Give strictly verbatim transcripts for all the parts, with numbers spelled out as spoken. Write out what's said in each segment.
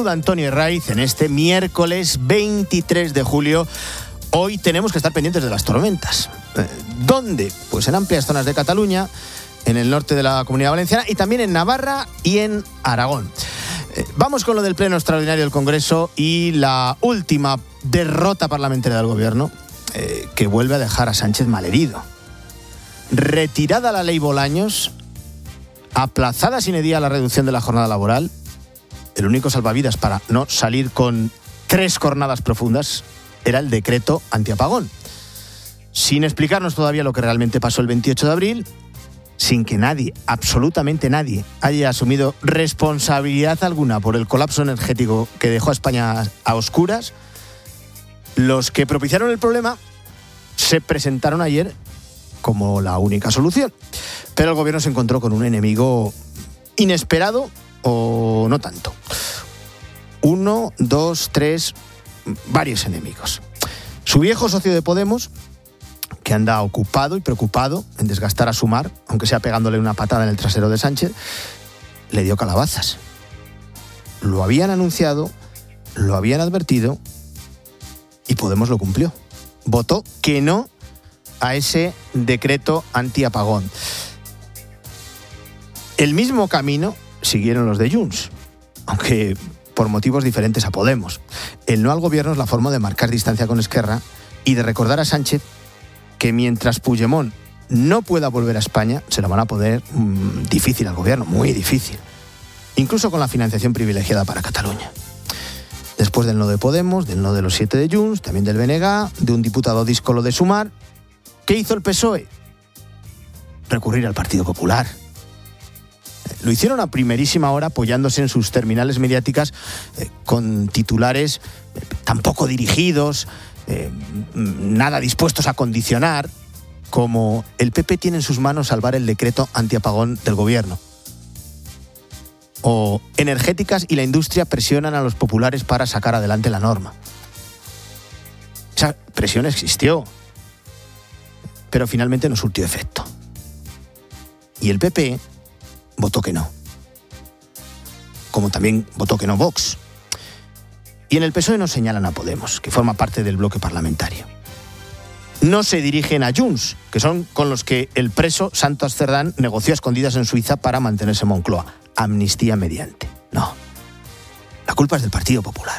saluda Antonio Herraiz en este miércoles veintitrés de julio. Hoy tenemos que estar pendientes de las tormentas. ¿Dónde? Pues en amplias zonas de Cataluña, en el norte de la Comunidad Valenciana y también en Navarra y en Aragón. Vamos con lo del pleno extraordinario del Congreso y la última derrota parlamentaria del Gobierno, eh, que vuelve a dejar a Sánchez malherido. Retirada la ley Bolaños, aplazada sine die la reducción de la jornada laboral, el único salvavidas para no salir con tres jornadas profundas era el decreto antiapagón. Sin explicarnos todavía lo que realmente pasó el veintiocho de abril, sin que nadie, absolutamente nadie, haya asumido responsabilidad alguna por el colapso energético que dejó a España a oscuras, los que propiciaron el problema se presentaron ayer como la única solución. Pero el gobierno se encontró con un enemigo inesperado o no tanto. Uno, dos, tres, varios enemigos. Su viejo socio de Podemos, que anda ocupado y preocupado en desgastar a Sumar, aunque sea pegándole una patada en el trasero de Sánchez, le dio calabazas. Lo habían anunciado, lo habían advertido y Podemos lo cumplió. Votó que no a ese decreto antiapagón. El mismo camino siguieron los de Junts, aunque por motivos diferentes a Podemos. El no al gobierno es la forma de marcar distancia con Esquerra y de recordar a Sánchez que mientras Puigdemont no pueda volver a España, se lo van a poner mmm, difícil al gobierno, muy difícil. Incluso con la financiación privilegiada para Cataluña. Después del no de Podemos, del no de los siete de Junts, también del B N G, de un diputado díscolo de Sumar, ¿qué hizo el P S O E? Recurrir al Partido Popular. Lo hicieron a primerísima hora apoyándose en sus terminales mediáticas eh, con titulares eh, tampoco dirigidos, eh, nada dispuestos a condicionar, como el P P tiene en sus manos salvar el decreto antiapagón del gobierno. O energéticas y la industria presionan a los populares para sacar adelante la norma. Esa presión existió, pero finalmente no surtió efecto. Y el P P votó que no. Como también votó que no Vox. Y en el P S O E no señalan a Podemos, que forma parte del bloque parlamentario. No se dirigen a Junts, que son con los que el preso Santos Cerdán negoció a escondidas en Suiza para mantenerse en Moncloa. Amnistía mediante. No. La culpa es del Partido Popular.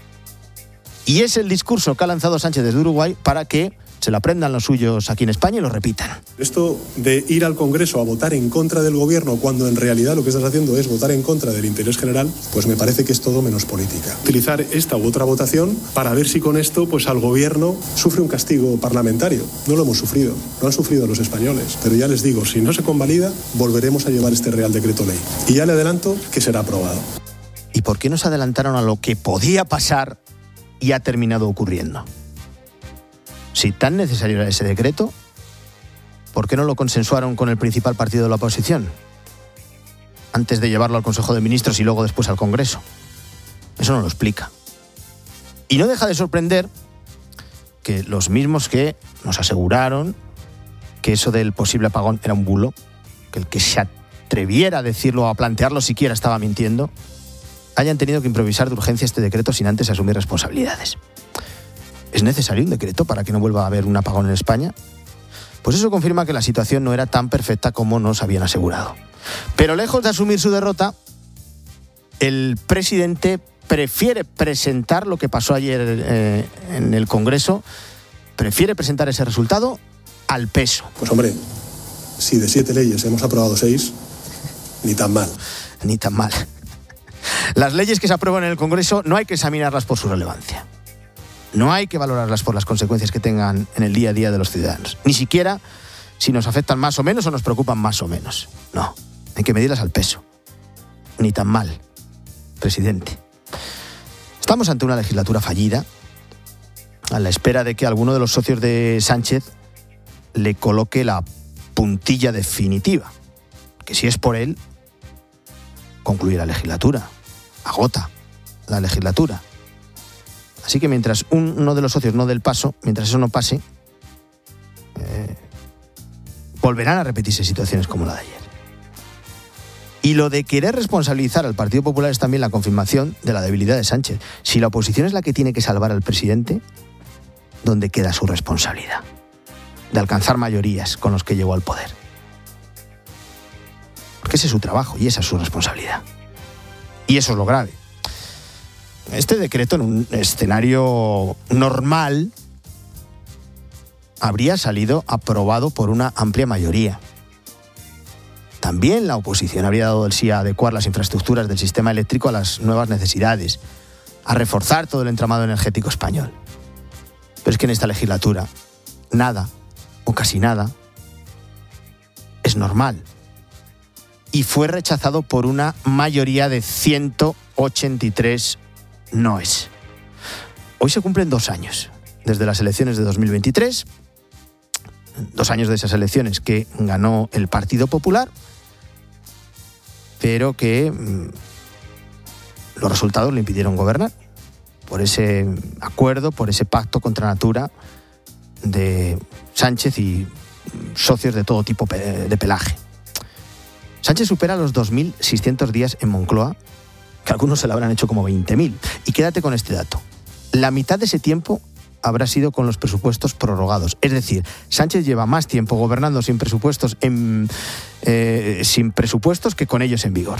Y es el discurso que ha lanzado Sánchez desde Uruguay para que se lo aprendan los suyos aquí en España y lo repitan. Esto de ir al Congreso a votar en contra del gobierno cuando en realidad lo que estás haciendo es votar en contra del interés general, pues me parece que es todo menos política. Utilizar esta u otra votación para ver si con esto pues al gobierno sufre un castigo parlamentario. No lo hemos sufrido, lo han sufrido los españoles. Pero ya les digo, si no se convalida, volveremos a llevar este Real Decreto Ley. Y ya le adelanto que será aprobado. ¿Y por qué no se adelantaron a lo que podía pasar y ha terminado ocurriendo? Si tan necesario era ese decreto, ¿por qué no lo consensuaron con el principal partido de la oposición? Antes de llevarlo al Consejo de Ministros y luego después al Congreso. Eso no lo explica. Y no deja de sorprender que los mismos que nos aseguraron que eso del posible apagón era un bulo, que el que se atreviera a decirlo o a plantearlo siquiera estaba mintiendo, hayan tenido que improvisar de urgencia este decreto sin antes asumir responsabilidades. ¿Es necesario un decreto para que no vuelva a haber un apagón en España? Pues eso confirma que la situación no era tan perfecta como nos habían asegurado. Pero lejos de asumir su derrota, el presidente prefiere presentar lo que pasó ayer eh, en el Congreso, prefiere presentar ese resultado al peso. Pues hombre, si de siete leyes hemos aprobado seis, ni tan mal. Ni tan mal. Las leyes que se aprueban en el Congreso no hay que examinarlas por su relevancia. No hay que valorarlas por las consecuencias que tengan en el día a día de los ciudadanos. Ni siquiera si nos afectan más o menos o nos preocupan más o menos. No, hay que medirlas al peso. Ni tan mal, presidente. Estamos ante una legislatura fallida, a la espera de que alguno de los socios de Sánchez le coloque la puntilla definitiva. Que si es por él, concluye la legislatura. Agota la legislatura. Así que mientras uno de los socios no dé el paso, mientras eso no pase, eh, volverán a repetirse situaciones como la de ayer. Y lo de querer responsabilizar al Partido Popular es también la confirmación de la debilidad de Sánchez. Si la oposición es la que tiene que salvar al presidente, ¿dónde queda su responsabilidad de alcanzar mayorías con los que llegó al poder? Porque ese es su trabajo y esa es su responsabilidad. Y eso es lo grave. Este decreto, en un escenario normal, habría salido aprobado por una amplia mayoría. También la oposición habría dado el sí a adecuar las infraestructuras del sistema eléctrico a las nuevas necesidades, a reforzar todo el entramado energético español. Pero es que en esta legislatura, nada, o casi nada, es normal. Y fue rechazado por una mayoría de ciento ochenta y tres noes. Hoy se cumplen dos años, desde las elecciones de dos mil veintitrés, dos años de esas elecciones que ganó el Partido Popular, pero que mmm, los resultados le impidieron gobernar, por ese acuerdo, por ese pacto contra natura de Sánchez y socios de todo tipo de pelaje. Sánchez supera los dos mil seiscientos días en Moncloa, que algunos se le habrán hecho como veinte mil. Y quédate con este dato. La mitad de ese tiempo habrá sido con los presupuestos prorrogados. Es decir, Sánchez lleva más tiempo gobernando sin presupuestos, en, eh, sin presupuestos que con ellos en vigor.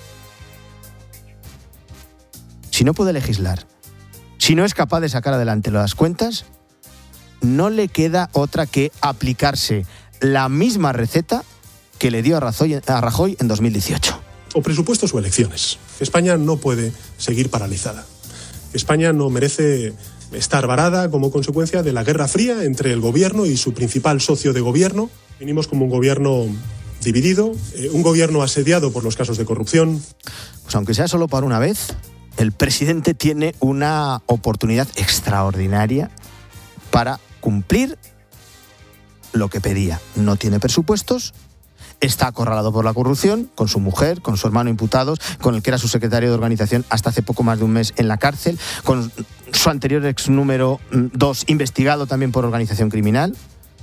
Si no puede legislar, si no es capaz de sacar adelante las cuentas, no le queda otra que aplicarse la misma receta que le dio a Rajoy, a Rajoy en dos mil dieciocho. O presupuestos o elecciones. España no puede seguir paralizada. España no merece estar varada como consecuencia de la Guerra Fría entre el gobierno y su principal socio de gobierno. Venimos como un gobierno dividido, eh, un gobierno asediado por los casos de corrupción. Pues aunque sea solo para una vez, el presidente tiene una oportunidad extraordinaria para cumplir lo que pedía. No tiene presupuestos, está acorralado por la corrupción, con su mujer, con su hermano imputados, con el que era su secretario de organización hasta hace poco más de un mes en la cárcel, con su anterior ex número dos investigado también por organización criminal.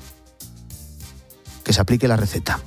Que se aplique la receta.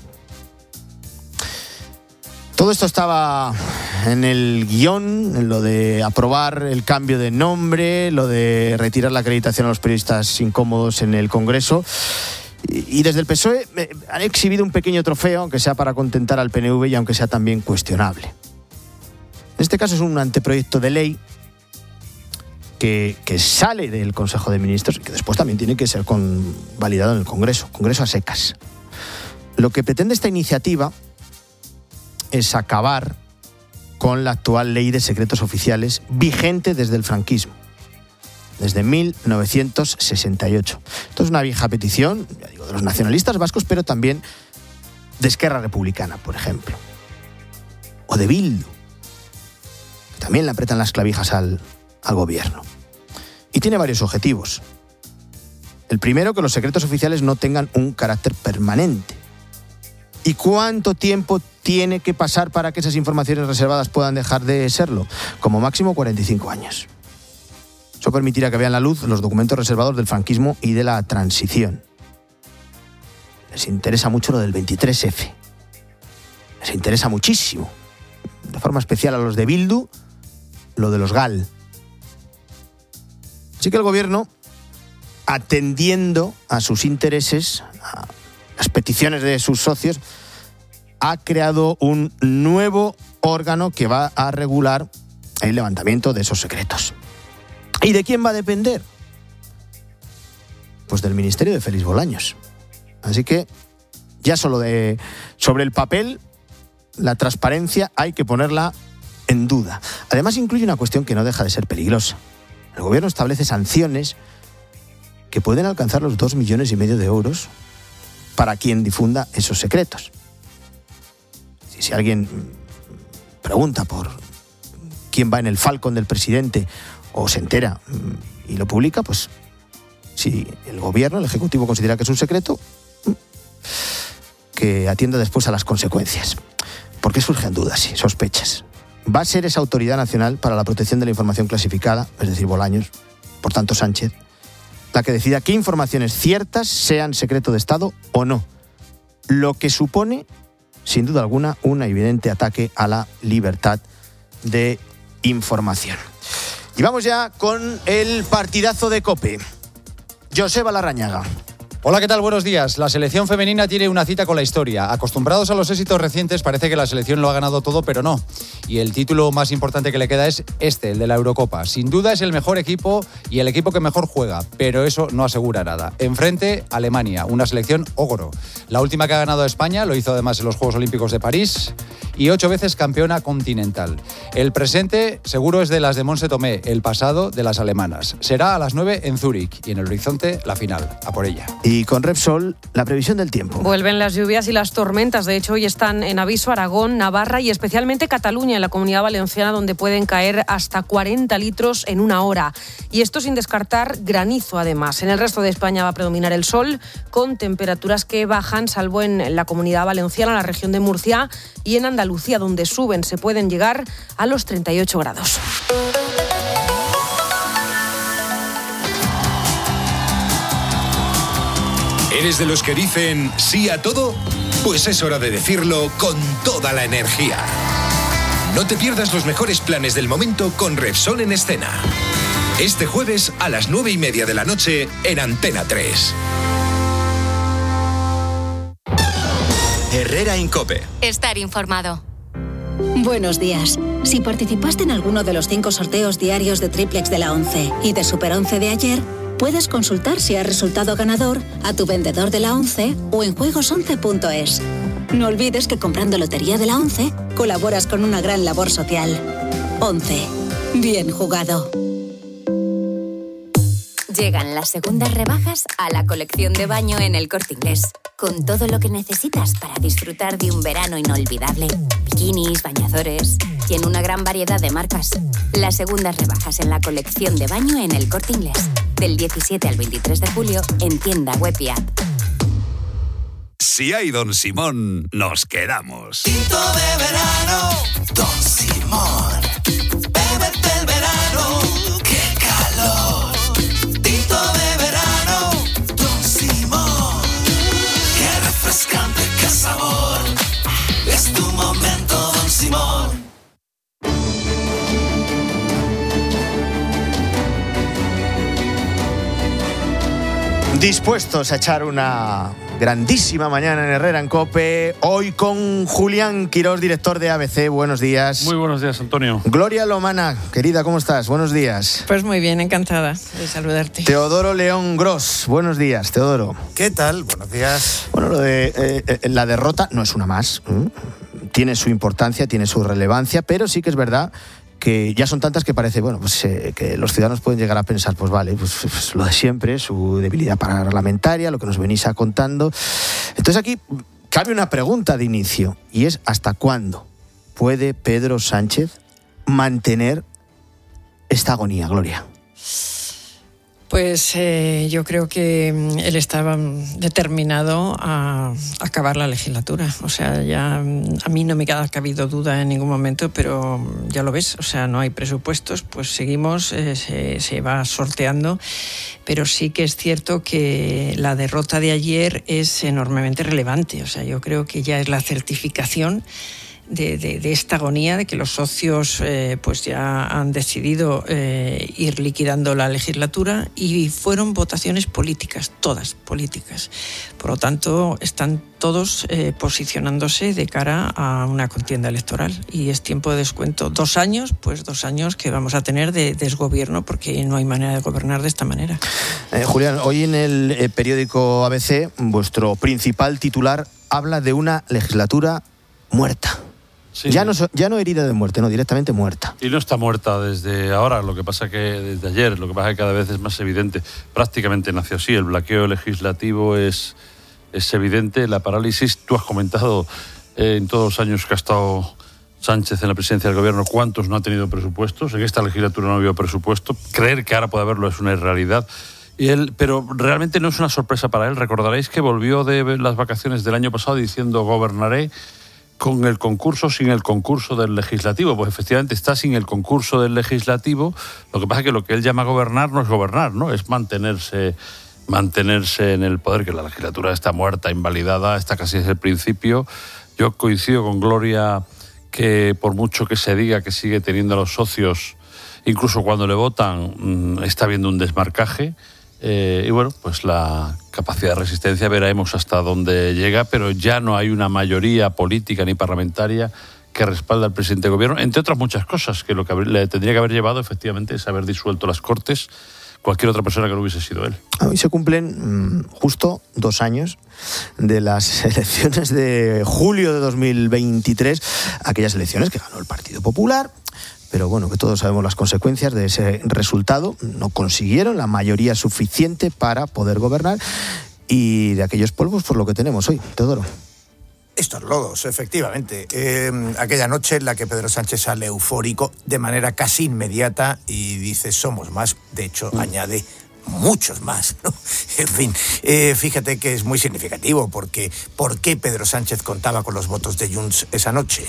Todo esto estaba en el guión, en lo de aprobar el cambio de nombre, lo de retirar la acreditación a los periodistas incómodos en el Congreso. Y desde el P S O E han exhibido un pequeño trofeo, aunque sea para contentar al P N V y aunque sea también cuestionable. En este caso es un anteproyecto de ley que, que sale del Consejo de Ministros y que después también tiene que ser con, validado en el Congreso, Congreso a secas. Lo que pretende esta iniciativa es acabar con la actual ley de secretos oficiales vigente desde el franquismo, desde mil novecientos sesenta y ocho. Esto es una vieja petición, ya digo, de los nacionalistas vascos, pero también de Esquerra Republicana, por ejemplo. O de Bildu, que también le apretan las clavijas al, al gobierno. Y tiene varios objetivos. El primero, que los secretos oficiales no tengan un carácter permanente. ¿Y cuánto tiempo tiene que pasar para que esas informaciones reservadas puedan dejar de serlo? Como máximo cuarenta y cinco años. Eso permitirá que vean la luz los documentos reservados del franquismo y de la transición. Les interesa mucho lo del veintitrés efe. Les interesa muchísimo. De forma especial a los de Bildu, lo de los GAL. Así que el gobierno, atendiendo a sus intereses, a las peticiones de sus socios, ha creado un nuevo órgano que va a regular el levantamiento de esos secretos. ¿Y de quién va a depender? Pues del ministerio de Félix Bolaños. Así que ya solo de sobre el papel, la transparencia hay que ponerla en duda. Además incluye una cuestión que no deja de ser peligrosa. El gobierno establece sanciones que pueden alcanzar los dos millones y medio de euros para quien difunda esos secretos. Si, si alguien pregunta por quién va en el Falcon del presidente o se entera y lo publica, pues si el gobierno, el Ejecutivo, considera que es un secreto, que atienda después a las consecuencias. ¿Por qué surgen dudas y sospechas? Va a ser esa Autoridad Nacional para la Protección de la Información Clasificada, es decir, Bolaños, por tanto Sánchez, la que decida qué informaciones ciertas sean secreto de Estado o no, lo que supone sin duda alguna, un evidente ataque a la libertad de información. Y vamos ya con el partidazo de COPE. Joseba Larrañaga. Hola, ¿qué tal? Buenos días. La selección femenina tiene una cita con la historia. Acostumbrados a los éxitos recientes, parece que la selección lo ha ganado todo, pero no. Y el título más importante que le queda es este, el de la Eurocopa. Sin duda es el mejor equipo y el equipo que mejor juega, pero eso no asegura nada. Enfrente, Alemania, una selección ogro. La última que ha ganado a España, lo hizo además en los Juegos Olímpicos de París, y ocho veces campeona continental. El presente seguro es de las de Monse Tomé, el pasado de las alemanas. Será a las nueve en Zúrich y en el horizonte la final. A por ella. Y con Repsol, la previsión del tiempo. Vuelven las lluvias y las tormentas. De hecho, hoy están en aviso Aragón, Navarra y especialmente Cataluña, en la Comunidad Valenciana, donde pueden caer hasta cuarenta litros en una hora. Y esto sin descartar granizo, además. En el resto de España va a predominar el sol, con temperaturas que bajan, salvo en la Comunidad Valenciana, la región de Murcia y en Andalucía, donde suben, se pueden llegar a los treinta y ocho grados. ¿Eres de los que dicen sí a todo? Pues es hora de decirlo con toda la energía. No te pierdas los mejores planes del momento con Repsol en escena. Este jueves a las nueve y media de la noche en Antena tres. Herrera en COPE. Estar informado. Buenos días. Si participaste en alguno de los cinco sorteos diarios de Triplex de la once y de Super once de ayer, puedes consultar si has resultado ganador a tu vendedor de la once o en juegos once punto es. No olvides que comprando Lotería de la once colaboras con una gran labor social. once. Bien jugado. Llegan las segundas rebajas a la colección de baño en El Corte Inglés, con todo lo que necesitas para disfrutar de un verano inolvidable. Bikinis, bañadores y en una gran variedad de marcas. Las segundas rebajas en la colección de baño en El Corte Inglés, del diecisiete al veintitrés de julio en tienda web y app. Si hay Don Simón, nos quedamos. Tinto de verano, Don Simón. Bébete el verano, qué calor. Tinto de verano, Don Simón. Qué refrescante, qué sabor. Es tu momento, Don Simón. Dispuestos a echar una grandísima mañana en Herrera en COPE, hoy con Julián Quirós, director de A B C. Buenos días. Muy buenos días, Antonio. Gloria Lomana, querida, ¿cómo estás? Buenos días. Pues muy bien, encantada de saludarte. Teodoro León Gros, buenos días, Teodoro. ¿Qué tal? Buenos días. Bueno, lo de eh, eh, la derrota no es una más. ¿eh? Tiene su importancia, tiene su relevancia, pero sí que es verdad que ya son tantas que parece, bueno, pues eh, que los ciudadanos pueden llegar a pensar, pues vale, pues, pues lo de siempre, su debilidad parlamentaria, lo que nos venís a contando. Entonces aquí cabe una pregunta de inicio, y es ¿hasta cuándo puede Pedro Sánchez mantener esta agonía, Gloria? Pues eh, yo creo que él estaba determinado a acabar la legislatura. O sea, ya a mí no me ha cabido duda en ningún momento, pero ya lo ves, o sea, no hay presupuestos, pues seguimos, eh, se, se va sorteando. Pero sí que es cierto que la derrota de ayer es enormemente relevante. O sea, yo creo que ya es la certificación De, de, de esta agonía, de que los socios eh, pues ya han decidido eh, ir liquidando la legislatura, y fueron votaciones políticas, todas políticas. Por lo tanto, están todos eh, posicionándose de cara a una contienda electoral, y es tiempo de descuento. Dos años, pues dos años que vamos a tener de desgobierno, porque no hay manera de gobernar de esta manera. Eh, Julián, hoy en el eh, periódico A B C, vuestro principal titular habla de una legislatura muerta. Sí. Ya no ya no herida de muerte, no, directamente muerta. Y no está muerta desde ahora, lo que pasa que desde ayer, lo que pasa que cada vez es más evidente. Prácticamente nació así, el blanqueo legislativo es, es evidente, la parálisis. Tú has comentado eh, en todos los años que ha estado Sánchez en la presidencia del gobierno, ¿cuántos no ha tenido presupuestos? En esta legislatura no ha habido presupuesto. Creer que ahora puede haberlo es una irrealidad. Y él, pero realmente no es una sorpresa para él. Recordaréis que volvió de las vacaciones del año pasado diciendo gobernaré con el concurso, sin el concurso del legislativo. Pues efectivamente está sin el concurso del legislativo. Lo que pasa es que lo que él llama gobernar no es gobernar, ¿no? Es mantenerse, mantenerse en el poder, que la legislatura está muerta, invalidada, está casi desde el principio. Yo coincido con Gloria que por mucho que se diga que sigue teniendo a los socios, incluso cuando le votan, está habiendo un desmarcaje. Eh, y bueno, pues la capacidad de resistencia veremos hasta dónde llega, pero ya no hay una mayoría política ni parlamentaria que respalda al presidente de gobierno, entre otras muchas cosas, que lo que le tendría que haber llevado efectivamente es haber disuelto las Cortes cualquier otra persona que no hubiese sido él. Hoy se cumplen mmm, justo dos años de las elecciones de julio de dos mil veintitrés, aquellas elecciones que ganó el Partido Popular, pero bueno, que todos sabemos las consecuencias de ese resultado. No consiguieron la mayoría suficiente para poder gobernar, y de aquellos polvos por lo que tenemos hoy. Teodoro. Estos lodos, efectivamente. Eh, aquella noche en la que Pedro Sánchez sale eufórico de manera casi inmediata y dice somos más, de hecho mm. añade muchos más, ¿no? En fin, eh, fíjate que es muy significativo porque ¿por qué Pedro Sánchez contaba con los votos de Junts esa noche?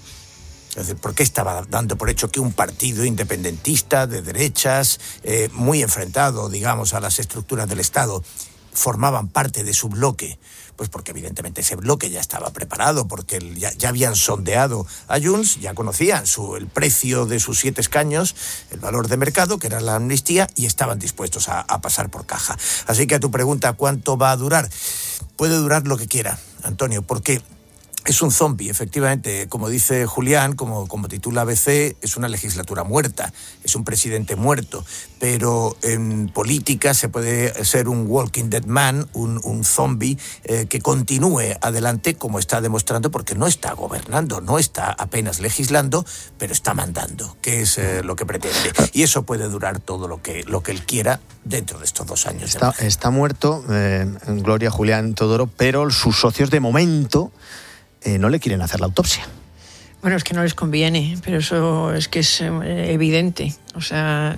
Es decir, ¿por qué estaba dando por hecho que un partido independentista de derechas, eh, muy enfrentado, digamos, a las estructuras del Estado, formaban parte de su bloque? Pues porque evidentemente ese bloque ya estaba preparado, porque ya, ya habían sondeado a Junts, ya conocían su, el precio de sus siete escaños, el valor de mercado, que era la amnistía, y estaban dispuestos a, a pasar por caja. Así que a tu pregunta, ¿cuánto va a durar? Puede durar lo que quiera, Antonio, porque es un zombie, efectivamente, como dice Julián, como, como titula A B C, es una legislatura muerta, es un presidente muerto, pero en política se puede ser un walking dead man, un, un zombie eh, que continúe adelante como está demostrando, porque no está gobernando, no está apenas legislando, pero está mandando, que es eh, lo que pretende. Y eso puede durar todo lo que, lo que él quiera dentro de estos dos años. Está, está muerto, eh, Gloria, Julián, Teodoro, pero sus socios de momento Eh, no le quieren hacer la autopsia. Bueno, es que no les conviene, pero eso es que es eh, evidente. O sea,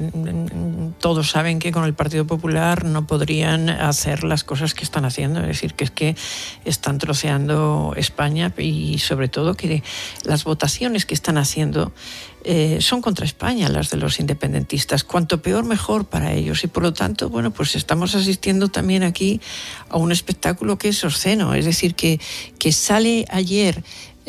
todos saben que con el Partido Popular no podrían hacer las cosas que están haciendo. Es decir, que es que están troceando España y sobre todo que las votaciones que están haciendo eh, son contra España, las de los independentistas. Cuanto peor, mejor para ellos. Y por lo tanto, bueno, pues estamos asistiendo también aquí a un espectáculo que es obsceno. Es decir, que, que sale ayer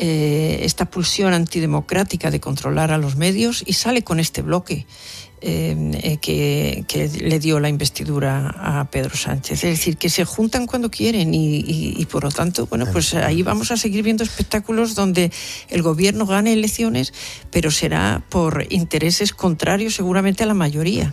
Eh, esta pulsión antidemocrática de controlar a los medios y sale con este bloque eh, eh, que, que le dio la investidura a Pedro Sánchez. Es decir, que se juntan cuando quieren y, y, y por lo tanto, bueno, pues ahí vamos a seguir viendo espectáculos donde el gobierno gane elecciones, pero será por intereses contrarios seguramente a la mayoría.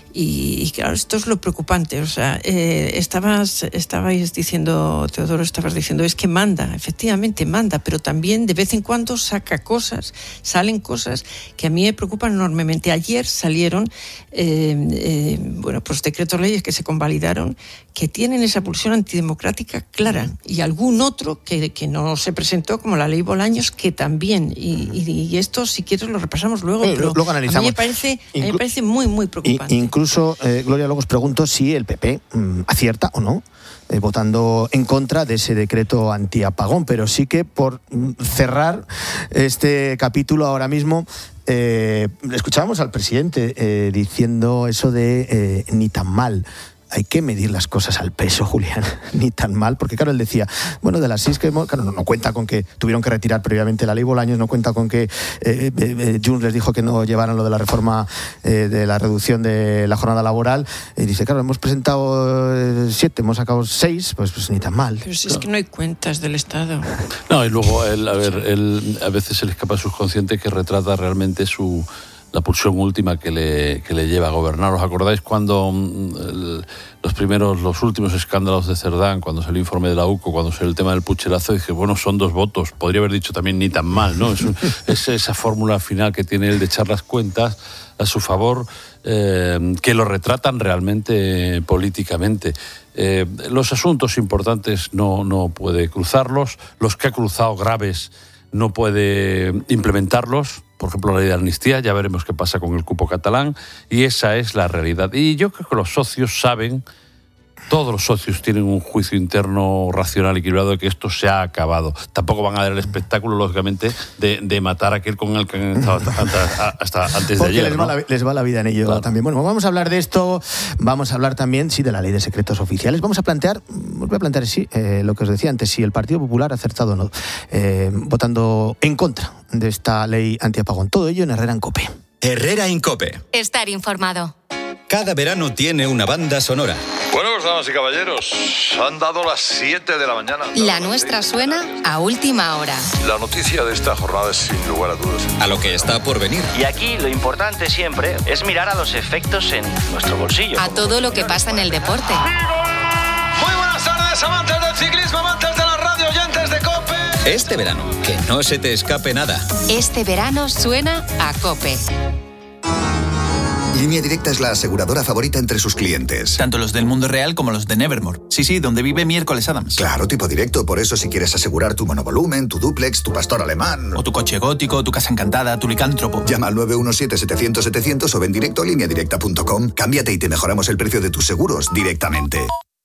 Y, y claro, esto es lo preocupante. O sea, eh, estabas, estabais diciendo, Teodoro, estabas diciendo, es que manda, efectivamente manda, pero también de vez en cuando saca cosas, salen cosas que a mí me preocupan enormemente. Ayer salieron, eh, eh, bueno, pues decretos leyes que se convalidaron que tienen esa pulsión antidemocrática clara, y algún otro que, que no se presentó, como la ley Bolaños, que también, y, y, y esto si quieres lo repasamos luego, eh, pero luego analizamos. A mí me parece, Inclu- a mí me parece muy, muy preocupante. Incluso, eh, Gloria, luego os pregunto si el P P mmm, acierta o no eh, votando en contra de ese decreto antiapagón, pero sí que por mm, cerrar este capítulo ahora mismo, eh, escuchábamos al presidente eh, diciendo eso de eh, ni tan mal. Hay que medir las cosas al peso, Julián, ni tan mal, porque claro, él decía, bueno, de las seis que hemos, claro, no, no cuenta con que tuvieron que retirar previamente la ley Bolaños, no cuenta con que eh, eh, Junts les dijo que no llevaran lo de la reforma eh, de la reducción de la jornada laboral, y dice, claro, hemos presentado eh, siete, hemos sacado seis, pues, pues ni tan mal. Pero si es que no hay cuentas del Estado. No, y luego, él, a ver, él a veces se le escapa el subconsciente que retrata realmente su... la pulsión última que le, que le lleva a gobernar. ¿Os acordáis cuando el, los primeros, los últimos escándalos de Cerdán, cuando salió el informe de la U C O, cuando salió el tema del pucherazo, dije, bueno, son dos votos, podría haber dicho también ni tan mal, ¿no? Es, un, es esa fórmula final que tiene él de echar las cuentas a su favor, eh, que lo retratan realmente políticamente. Eh, los asuntos importantes no, no puede cruzarlos, los que ha cruzado graves no puede implementarlos, por ejemplo la ley de amnistía, ya veremos qué pasa con el cupo catalán, y esa es la realidad. Y yo creo que los socios saben todos los socios tienen un juicio interno racional equilibrado de que esto se ha acabado. Tampoco van a dar el espectáculo, lógicamente, de, de matar a aquel con el que han estado hasta, hasta antes Porque de ayer. les, ¿no? va la, les va la vida en ello, claro. También. Bueno, vamos a hablar de esto, vamos a hablar también, sí, de la ley de secretos oficiales. Vamos a plantear, voy a plantear, sí, eh, lo que os decía antes, si el Partido Popular ha acertado o no, eh, votando en contra de esta ley antiapagón. Todo ello en Herrera en COPE. Herrera en COPE. Estar informado. Cada verano tiene una banda sonora. Bueno, damas y caballeros, han dado las siete de la mañana. La nuestra suena a última hora. La noticia de esta jornada es sin lugar a dudas. A lo que está por venir. Y aquí lo importante siempre es mirar a los efectos en nuestro bolsillo. A todo lo que pasa en el deporte. Muy buenas tardes, amantes del ciclismo, amantes de la radio, oyentes de COPE. Este verano, que no se te escape nada. Este verano suena a COPE. Línea Directa es la aseguradora favorita entre sus clientes. Tanto los del mundo real como los de Nevermore. Sí, sí, donde vive Miércoles Adams. Claro, tipo directo. Por eso si quieres asegurar tu monovolumen, tu dúplex, tu pastor alemán... O tu coche gótico, tu casa encantada, tu licántropo. Llama al nueve uno siete, setecientos, setecientos o ven directo a línea directa punto com. Cámbiate y te mejoramos el precio de tus seguros directamente.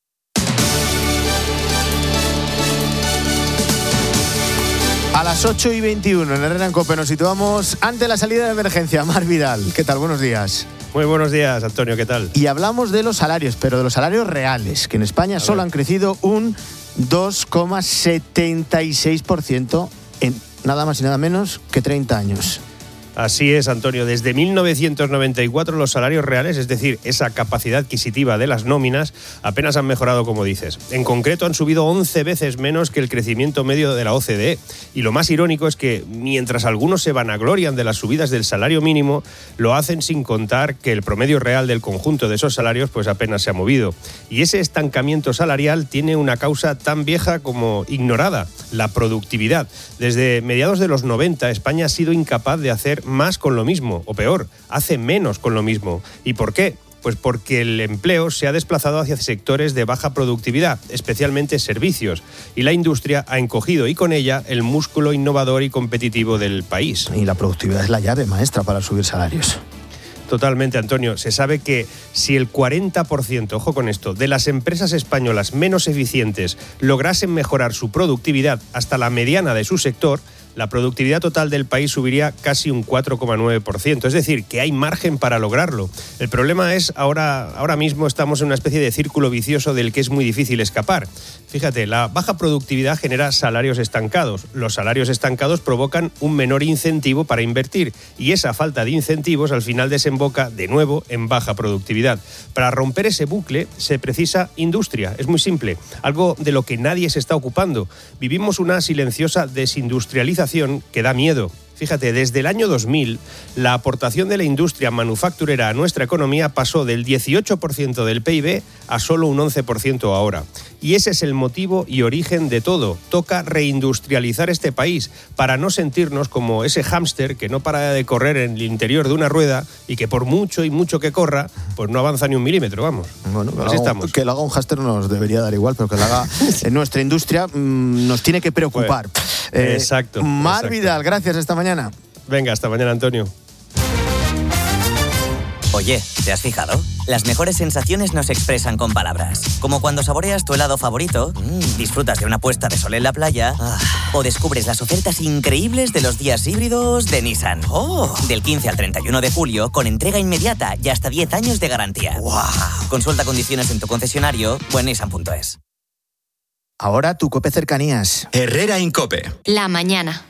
A las ocho y veintiuno en Herrera en COPE nos situamos ante la salida de emergencia. Mar Vidal, ¿qué tal? Buenos días. Muy buenos días, Antonio, ¿qué tal? Y hablamos de los salarios, pero de los salarios reales, que en España a solo ver. han crecido un dos coma setenta y seis por ciento en nada más y nada menos que treinta años. Así es, Antonio. Desde mil novecientos noventa y cuatro los salarios reales, es decir, esa capacidad adquisitiva de las nóminas, apenas han mejorado, como dices. En concreto, han subido once veces menos que el crecimiento medio de la O C D E. Y lo más irónico es que, mientras algunos se vanaglorian de las subidas del salario mínimo, lo hacen sin contar que el promedio real del conjunto de esos salarios pues apenas se ha movido. Y ese estancamiento salarial tiene una causa tan vieja como ignorada, la productividad. Desde mediados de los noventa, España ha sido incapaz de hacer más con lo mismo, o peor, hace menos con lo mismo. ¿Y por qué? Pues porque el empleo se ha desplazado hacia sectores de baja productividad, especialmente servicios, y la industria ha encogido, y con ella, el músculo innovador y competitivo del país. Y la productividad es la llave maestra para subir salarios. Totalmente, Antonio. Se sabe que si el cuarenta por ciento, ojo con esto, de las empresas españolas menos eficientes lograsen mejorar su productividad hasta la mediana de su sector, la productividad total del país subiría casi un cuatro coma nueve por ciento. Es decir, que hay margen para lograrlo. El problema es, ahora, ahora mismo estamos en una especie de círculo vicioso del que es muy difícil escapar. Fíjate, la baja productividad genera salarios estancados. Los salarios estancados provocan un menor incentivo para invertir, y esa falta de incentivos al final desemboca de nuevo en baja productividad. Para romper ese bucle se precisa industria. Es muy simple, algo de lo que nadie se está ocupando. Vivimos una silenciosa desindustrialización que da miedo. Fíjate, desde el año dos mil, la aportación de la industria manufacturera a nuestra economía pasó del dieciocho por ciento del P I B a solo un once por ciento ahora. Y ese es el motivo y origen de todo. Toca reindustrializar este país para no sentirnos como ese hámster que no para de correr en el interior de una rueda y que por mucho y mucho que corra, pues no avanza ni un milímetro, vamos. Bueno, así estamos. Que lo haga un hámster nos debería dar igual, pero que lo haga en nuestra industria mmm, nos tiene que preocupar. Pues, eh, exacto. Mar exacto. Vidal, gracias esta mañana. Venga, hasta mañana, Antonio. Oye, ¿te has fijado? Las mejores sensaciones no se expresan con palabras. Como cuando saboreas tu helado favorito, mmm, disfrutas de una puesta de sol en la playa, ah, o descubres las ofertas increíbles de los días híbridos de Nissan. Oh. Del quince al treinta y uno de julio, con entrega inmediata y hasta diez años de garantía. Wow. Consulta condiciones en tu concesionario o en nissan punto es. Ahora tu COPE Cercanías. Herrera en COPE. La mañana.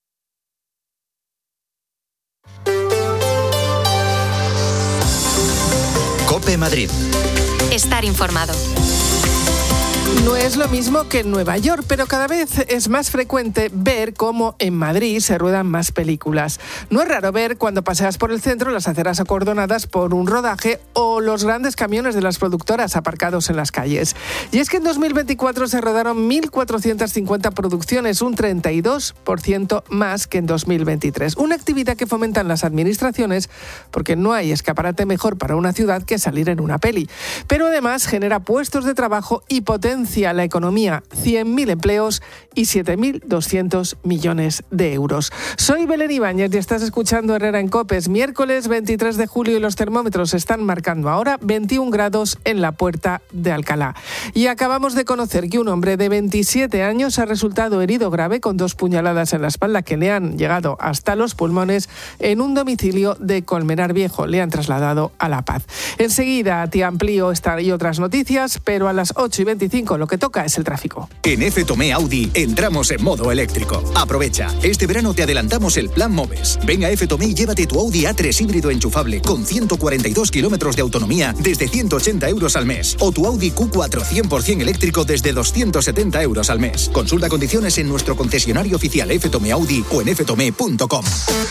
COPE Madrid. Estar informado. No es lo mismo que en Nueva York, pero cada vez es más frecuente ver cómo en Madrid se ruedan más películas. No es raro ver cuando paseas por el centro las aceras acordonadas por un rodaje o los grandes camiones de las productoras aparcados en las calles. Y es que en dos mil veinticuatro se rodaron mil cuatrocientas cincuenta producciones, un treinta y dos por ciento más que en dos mil veintitrés. Una actividad que fomentan las administraciones porque no hay escaparate mejor para una ciudad que salir en una peli. Pero además genera puestos de trabajo y potencia potencia la economía, cien mil empleos y siete mil doscientos millones de euros. Soy Belén Ibáñez y estás escuchando Herrera en COPE. Es miércoles veintitrés de julio y los termómetros están marcando ahora veintiún grados en la Puerta de Alcalá. Y acabamos de conocer que un hombre de veintisiete años ha resultado herido grave con dos puñaladas en la espalda que le han llegado hasta los pulmones en un domicilio de Colmenar Viejo. Le han trasladado a La Paz. Enseguida te amplío esta y otras noticias, pero a las ocho y veinticinco lo que toca es el tráfico. En F. Tomé Audi entramos en modo eléctrico. Aprovecha, este verano te adelantamos el plan Moves. Ven a F. Tomé y llévate tu Audi A tres híbrido enchufable con ciento cuarenta y dos kilómetros de autonomía desde ciento ochenta euros al mes. O tu Audi Q cuatro cien por ciento eléctrico desde doscientos setenta euros al mes. Consulta condiciones en nuestro concesionario oficial F. Tomé Audi o en f tomé punto com.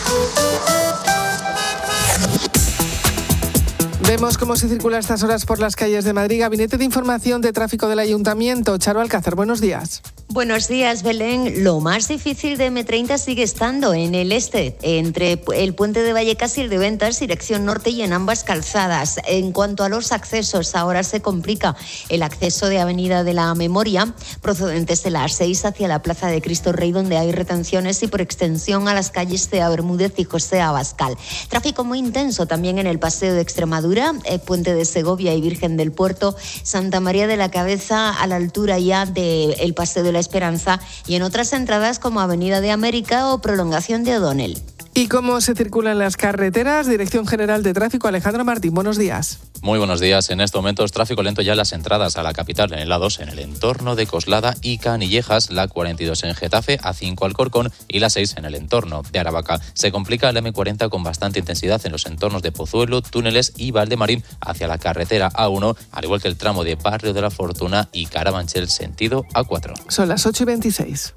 Vemos cómo se circula a estas horas por las calles de Madrid. Gabinete de Información de Tráfico del Ayuntamiento. Charo Alcázar, buenos días. Buenos días, Belén. Lo más difícil de eme treinta sigue estando en el este, entre el puente de Vallecas y el de Ventas, dirección norte, y en ambas calzadas. En cuanto a los accesos, ahora se complica el acceso de Avenida de la Memoria, procedentes de la A seis hacia la Plaza de Cristo Rey, donde hay retenciones, y por extensión a las calles Cea Bermúdez y José Abascal. Tráfico muy intenso también en el Paseo de Extremadura, el Puente de Segovia y Virgen del Puerto, Santa María de la Cabeza, a la altura ya del Paseo de la Esperanza, y en otras entradas como Avenida de América o prolongación de O'Donnell. ¿Y cómo se circulan las carreteras? Dirección General de Tráfico, Alejandro Martín, buenos días. Muy buenos días. En estos momentos, tráfico lento ya en las entradas a la capital, en el A dos, en el entorno de Coslada y Canillejas, la cuarenta y dos en Getafe, A cinco Alcorcón y la seis en el entorno de Aravaca. Se complica el eme cuarenta con bastante intensidad en los entornos de Pozuelo, Túneles y Valdemarín hacia la carretera A uno, al igual que el tramo de Barrio de la Fortuna y Carabanchel sentido A cuatro. Son las ocho y veintiséis.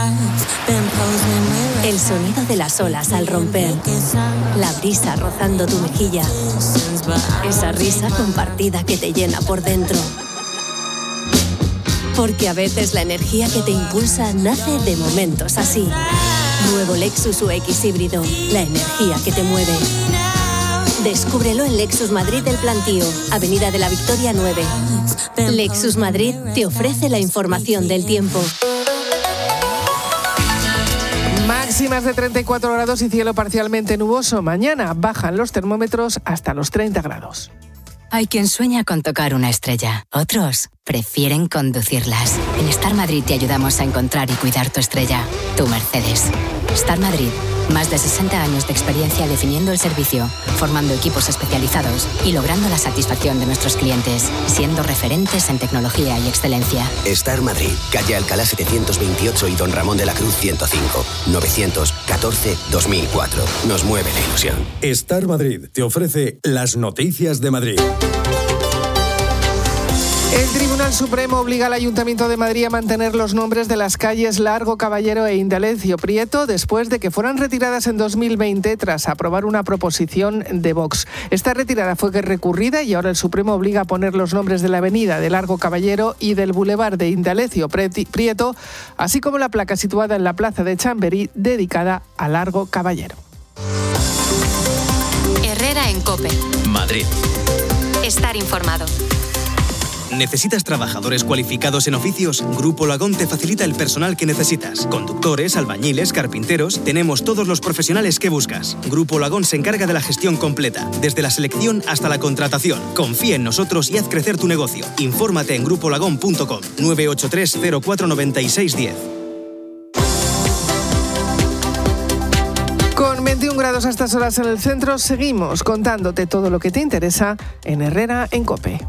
El sonido de las olas al romper, la brisa rozando tu mejilla, esa risa compartida que te llena por dentro. Porque a veces la energía que te impulsa nace de momentos así. Nuevo Lexus U X híbrido, la energía que te mueve. Descúbrelo en Lexus Madrid del Plantío, Avenida de la Victoria nueve. Lexus Madrid te ofrece la información del tiempo. Máximas de treinta y cuatro grados y cielo parcialmente nuboso. Mañana bajan los termómetros hasta los treinta grados. Hay quien sueña con tocar una estrella. Otros prefieren conducirlas. En Star Madrid te ayudamos a encontrar y cuidar tu estrella. Tu Mercedes. Star Madrid. Más de sesenta años de experiencia definiendo el servicio, formando equipos especializados y logrando la satisfacción de nuestros clientes, siendo referentes en tecnología y excelencia. Star Madrid, calle Alcalá setecientos veintiocho y Don Ramón de la Cruz ciento cinco, novecientos catorce dos mil cuatro. Nos mueve la ilusión. Star Madrid te ofrece las noticias de Madrid. El Tribunal Supremo obliga al Ayuntamiento de Madrid a mantener los nombres de las calles Largo Caballero e Indalecio Prieto después de que fueran retiradas en dos mil veinte tras aprobar una proposición de Vox. Esta retirada fue recurrida y ahora el Supremo obliga a poner los nombres de la avenida de Largo Caballero y del Boulevard de Indalecio Prieto, así como la placa situada en la plaza de Chamberí dedicada a Largo Caballero. Herrera en COPE. Madrid. Estar informado. ¿Necesitas trabajadores cualificados en oficios? Grupo Lagón te facilita el personal que necesitas. Conductores, albañiles, carpinteros, tenemos todos los profesionales que buscas. Grupo Lagón se encarga de la gestión completa, desde la selección hasta la contratación. Confía en nosotros y haz crecer tu negocio. Infórmate en grupo lagón punto com, nueve ocho tres cero cuatro nueve seis uno cero. Con veintiún grados a estas horas en el centro, seguimos contándote todo lo que te interesa en Herrera en COPE.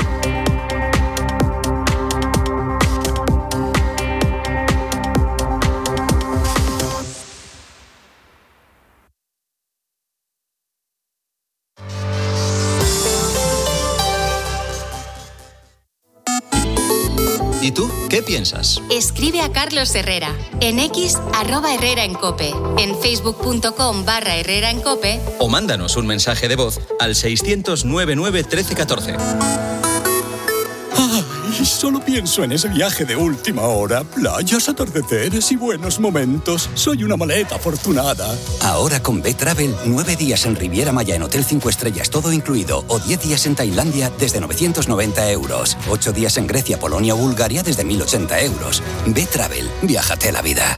¿Y tú qué piensas? Escribe a Carlos Herrera en X, arroba Herrera en COPE, en facebook punto com barra Herrera en COPE o mándanos un mensaje de voz al seiscientos nueve nueve trece catorce. Ay, Ay, solo pienso en ese viaje de última hora. Playas, atardeceres y buenos momentos. Soy una maleta afortunada. Ahora con B-Travel, nueve días en Riviera Maya en Hotel cinco estrellas, todo incluido, o diez días en Tailandia desde novecientos noventa euros. ocho días en Grecia, Polonia o Bulgaria desde mil ochenta euros. B-Travel, viájate la vida.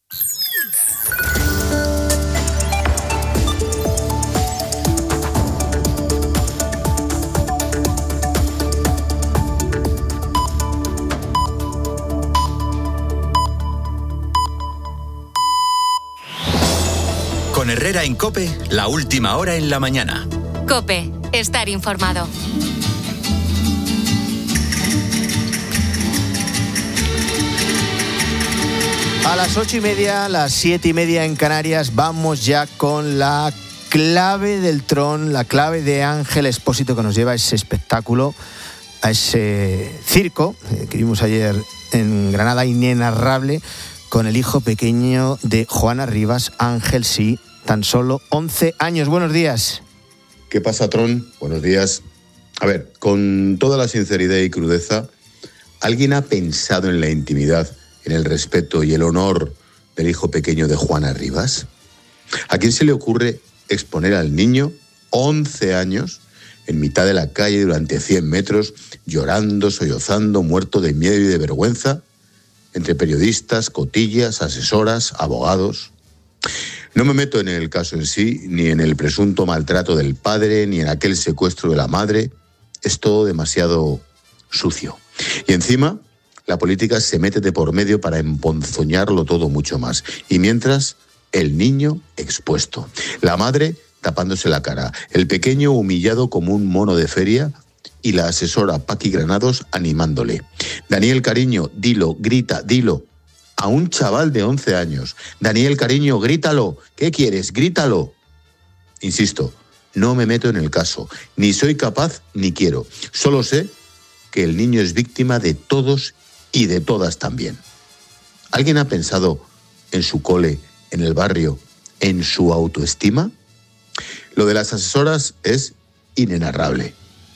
Con Herrera en COPE, la última hora en la mañana. COPE, estar informado. A las ocho y media, las siete y media en Canarias, vamos ya con la clave del Tron, la clave de Ángel Expósito, que nos lleva a ese espectáculo, a ese circo eh, que vimos ayer en Granada, inenarrable, con el hijo pequeño de Juana Rivas, Ángel, sí, tan solo once años. Buenos días. ¿Qué pasa, Tron? Buenos días. A ver, con toda la sinceridad y crudeza, ¿alguien ha pensado en la intimidad, en el respeto y el honor del hijo pequeño de Juana Rivas? ¿A quién se le ocurre exponer al niño, once años, en mitad de la calle durante cien metros, llorando, sollozando, muerto de miedo y de vergüenza, entre periodistas, cotillas, asesoras, abogados? No me meto en el caso en sí, ni en el presunto maltrato del padre, ni en aquel secuestro de la madre. Es todo demasiado sucio. Y encima, la política se mete de por medio para emponzoñarlo todo mucho más. Y mientras, el niño expuesto. La madre tapándose la cara. El pequeño humillado como un mono de feria. Y la asesora Paqui Granados animándole. Daniel, cariño, dilo, grita, dilo. A un chaval de once años. Daniel, cariño, grítalo. ¿Qué quieres? Grítalo. Insisto, no me meto en el caso. Ni soy capaz, ni quiero. Solo sé que el niño es víctima de todos y de todas también. ¿Alguien ha pensado en su cole, en el barrio, en su autoestima? Lo de las asesoras es inenarrable.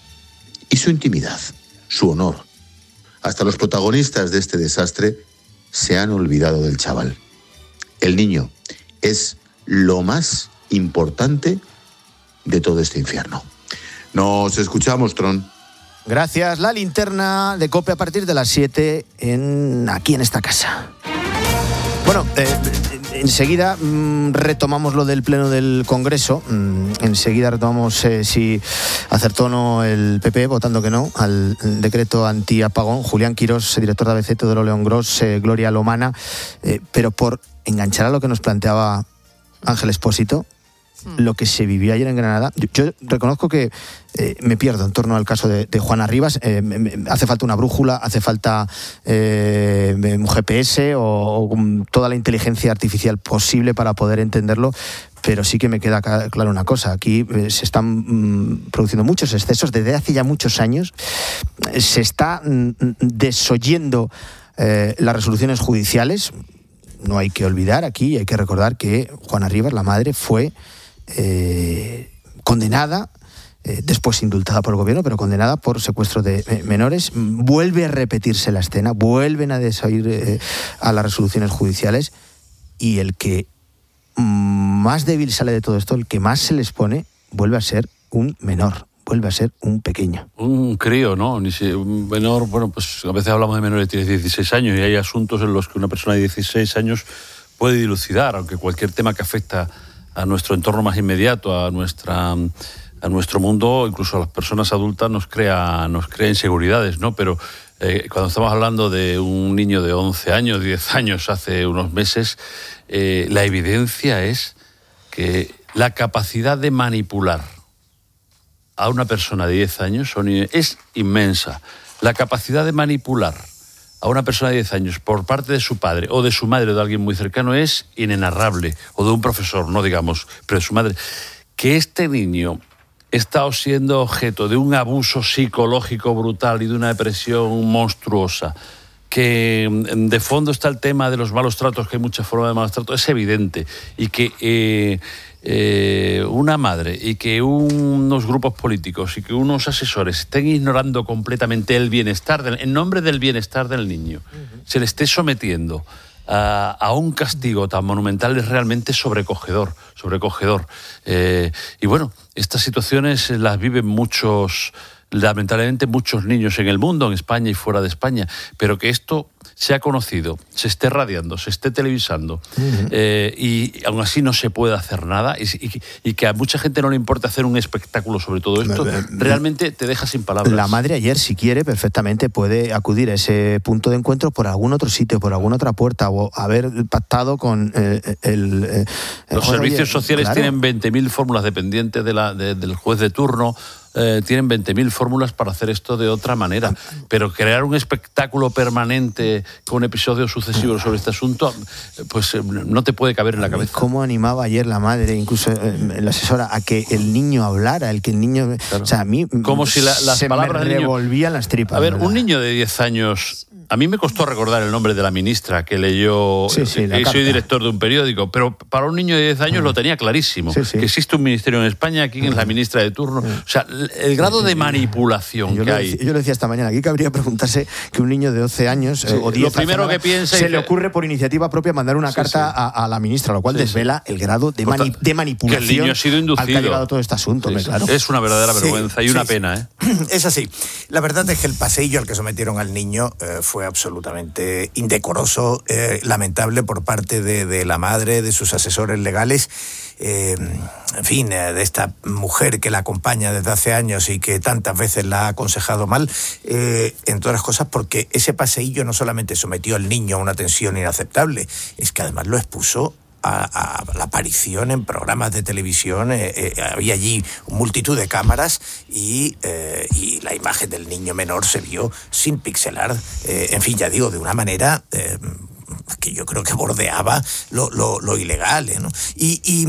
Y su intimidad, su honor. Hasta los protagonistas de este desastre se han olvidado del chaval. El niño es lo más importante de todo este infierno. Nos escuchamos, Tron. Gracias. La linterna de COPE a partir de las siete en, aquí en esta casa. Bueno, eh, enseguida mmm, retomamos lo del pleno del Congreso. Mm, enseguida retomamos eh, si acertó o no el P P, votando que no, al decreto antiapagón. Julián Quirós, director de A B C, Teodoro León Gros, eh, Gloria Lomana. Eh, pero por enganchar a lo que nos planteaba Ángel Expósito, lo que se vivió ayer en Granada, yo, yo reconozco que eh, me pierdo en torno al caso de, de Juana Rivas. Eh, me, me, hace falta una brújula, hace falta eh, un G P S o, o toda la inteligencia artificial posible para poder entenderlo, pero sí que me queda claro una cosa. Aquí eh, se están mm, produciendo muchos excesos desde hace ya muchos años. Eh, se está mm, desoyendo eh, las resoluciones judiciales. No hay que olvidar aquí, hay que recordar que Juana Rivas, la madre, fue Eh, condenada, eh, después indultada por el gobierno, pero condenada por secuestro de eh, menores. Vuelve a repetirse la escena, vuelven a desoír eh, a las resoluciones judiciales, y el que más débil sale de todo esto, el que más se les pone, vuelve a ser un menor, vuelve a ser un pequeño. Un crío, ¿no? Ni si, un menor, bueno, pues a veces hablamos de menores de dieciséis años, y hay asuntos en los que una persona de dieciséis años puede dilucidar, aunque cualquier tema que afecta a nuestro entorno más inmediato, a nuestra a nuestro mundo, incluso a las personas adultas, nos crea nos crea inseguridades, ¿no? Pero eh, cuando estamos hablando de un niño de once años, diez años, hace unos meses, eh, la evidencia es que la capacidad de manipular a una persona de diez años son, es inmensa. La capacidad de manipular a una persona de diez años por parte de su padre o de su madre o de alguien muy cercano es inenarrable, o de un profesor, no digamos, pero de su madre. Que este niño está siendo objeto de un abuso psicológico brutal y de una depresión monstruosa, que de fondo está el tema de los malos tratos, que hay muchas formas de malos tratos, es evidente. Y que eh, eh, una madre y que unos grupos políticos y que unos asesores estén ignorando completamente el bienestar, del, en nombre del bienestar del niño, uh-huh. se le esté sometiendo a, a un castigo tan monumental es realmente sobrecogedor, sobrecogedor. Eh, y bueno, estas situaciones las viven muchos... lamentablemente muchos niños en el mundo, en España y fuera de España, pero que esto se ha conocido, se esté radiando, se esté televisando, uh-huh. eh, y aún así no se puede hacer nada, y, y, y que a mucha gente no le importa hacer un espectáculo sobre todo esto, realmente te deja sin palabras. La madre ayer, si quiere, perfectamente puede acudir a ese punto de encuentro por algún otro sitio, por alguna otra puerta, o haber pactado con eh, el... Eh, el Los juez servicios ayer. sociales Claro. tienen veinte mil fórmulas dependientes de la, de, del juez de turno. Eh, tienen veinte mil fórmulas para hacer esto de otra manera, pero crear un espectáculo permanente con episodios sucesivos sobre este asunto, pues eh, no te puede caber en la cabeza. ¿Cómo animaba ayer la madre, incluso eh, la asesora, a que el niño hablara, el que el niño... Claro. O sea, a mí como si la, las se palabras me revolvían las tripas. A ver, ¿verdad? un niño de diez años... A mí me costó recordar el nombre de la ministra que leyó, sí, sí, eh, soy director de un periódico, pero para un niño de diez años mm. lo tenía clarísimo, sí, sí. que existe un ministerio en España, quién mm. es la ministra de turno, mm. o sea, el grado de manipulación yo que lo hay. Decía, yo lo decía esta mañana, aquí cabría preguntarse que un niño de doce años sí, eh, o diez lo primero que piensa se dice, le ocurre por iniciativa propia mandar una sí, carta sí. A, a la ministra, lo cual sí, desvela sí. el grado de, mani de manipulación que el niño ha sido inducido. Al que ha llegado todo este asunto. Sí, sí. Claro. Es una verdadera vergüenza sí, y una sí, pena. ¿eh? Es así. La verdad es que el paseillo al que sometieron al niño eh, fue absolutamente indecoroso, eh, lamentable por parte de, de la madre, de sus asesores legales, eh, en fin, eh, de esta mujer que la acompaña desde hace años y que tantas veces la ha aconsejado mal, eh, entre otras cosas porque ese paseillo no solamente sometió al niño a una tensión inaceptable, es que además lo expuso A, a la aparición en programas de televisión, eh, eh, había allí multitud de cámaras y, eh, y la imagen del niño menor se vio sin pixelar, eh, en fin, ya digo, de una manera eh, que yo creo que bordeaba lo, lo, lo ilegal, ¿eh? ¿no? Y... y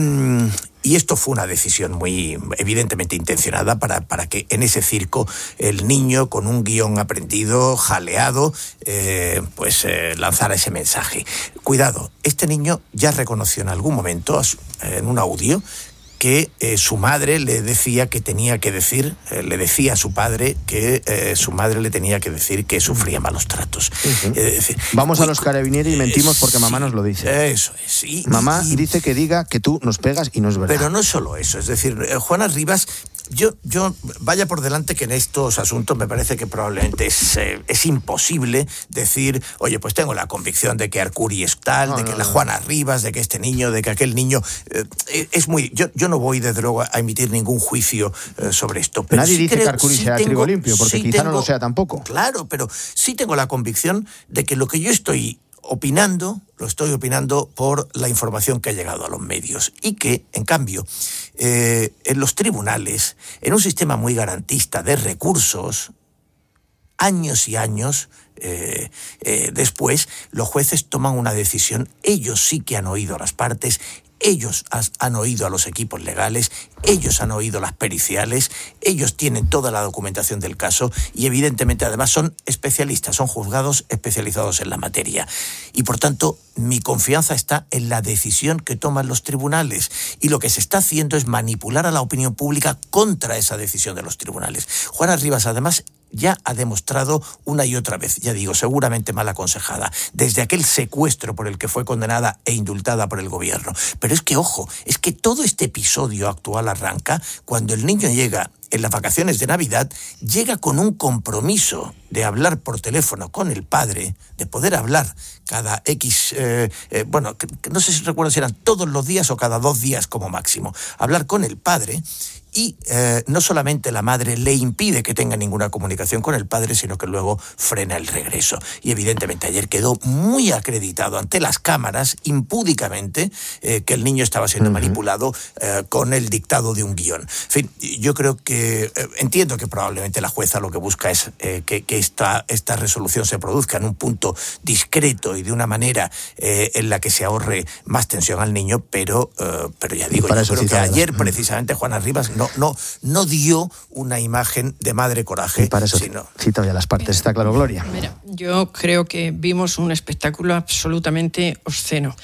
Y esto fue una decisión muy evidentemente intencionada para, para que en ese circo el niño, con un guión aprendido, jaleado, eh, pues eh, lanzara ese mensaje. Cuidado, este niño ya reconoció en algún momento, en un audio, que eh, su madre le decía que tenía que decir, eh, le decía a su padre que eh, su madre le tenía que decir que sufría malos tratos. Uh-huh. Es decir, vamos a los carabinieri y mentimos porque mamá nos lo dice. Eso es. Y, mamá y, dice que diga que tú nos pegas y no es verdad. Pero no es solo eso, es decir, eh, Juana Rivas... Yo, yo, vaya por delante que en estos asuntos me parece que probablemente es, eh, es imposible decir, oye, pues tengo la convicción de que Arcuri es tal, no, de que no, la Juana Rivas, de que este niño, de que aquel niño... Eh, es muy... Yo, yo no voy, desde luego, a emitir ningún juicio eh, sobre esto. Pero Nadie sí dice creo, que Arcuri sí sea tengo, trigo limpio, porque sí quizá tengo, no lo sea tampoco. Claro, pero sí tengo la convicción de que lo que yo estoy opinando, lo estoy opinando por la información que ha llegado a los medios y que, en cambio, eh, en los tribunales, en un sistema muy garantista de recursos, años y años eh, eh, después, los jueces toman una decisión, ellos sí que han oído a las partes, ellos has, han oído a los equipos legales, ellos han oído las periciales, ellos tienen toda la documentación del caso y evidentemente además son especialistas, son juzgados especializados en la materia. Y por tanto, mi confianza está en la decisión que toman los tribunales y lo que se está haciendo es manipular a la opinión pública contra esa decisión de los tribunales. Juana Rivas además ya ha demostrado una y otra vez, ya digo, seguramente mal aconsejada, desde aquel secuestro por el que fue condenada e indultada por el gobierno. Pero es que, ojo, es que todo este episodio actual arranca cuando el niño llega en las vacaciones de Navidad, llega con un compromiso de hablar por teléfono con el padre, de poder hablar cada X, eh, eh, bueno, que, que no sé si recuerdo si eran todos los días o cada dos días como máximo, hablar con el padre. Y eh, no solamente la madre le impide que tenga ninguna comunicación con el padre, sino que luego frena el regreso. Y evidentemente ayer quedó muy acreditado ante las cámaras, impúdicamente, eh, que el niño estaba siendo uh-huh. manipulado eh, con el dictado de un guión. En fin, yo creo que, eh, entiendo que probablemente la jueza lo que busca es eh, que, que esta, esta resolución se produzca en un punto discreto y de una manera eh, en la que se ahorre más tensión al niño, pero, eh, pero ya digo, yo creo que ayer precisamente Juana Rivas no no, no, no dio una imagen de madre coraje. Y para eso sino... cita ya las partes, está claro, Gloria. Mira, yo creo que vimos un espectáculo absolutamente obsceno.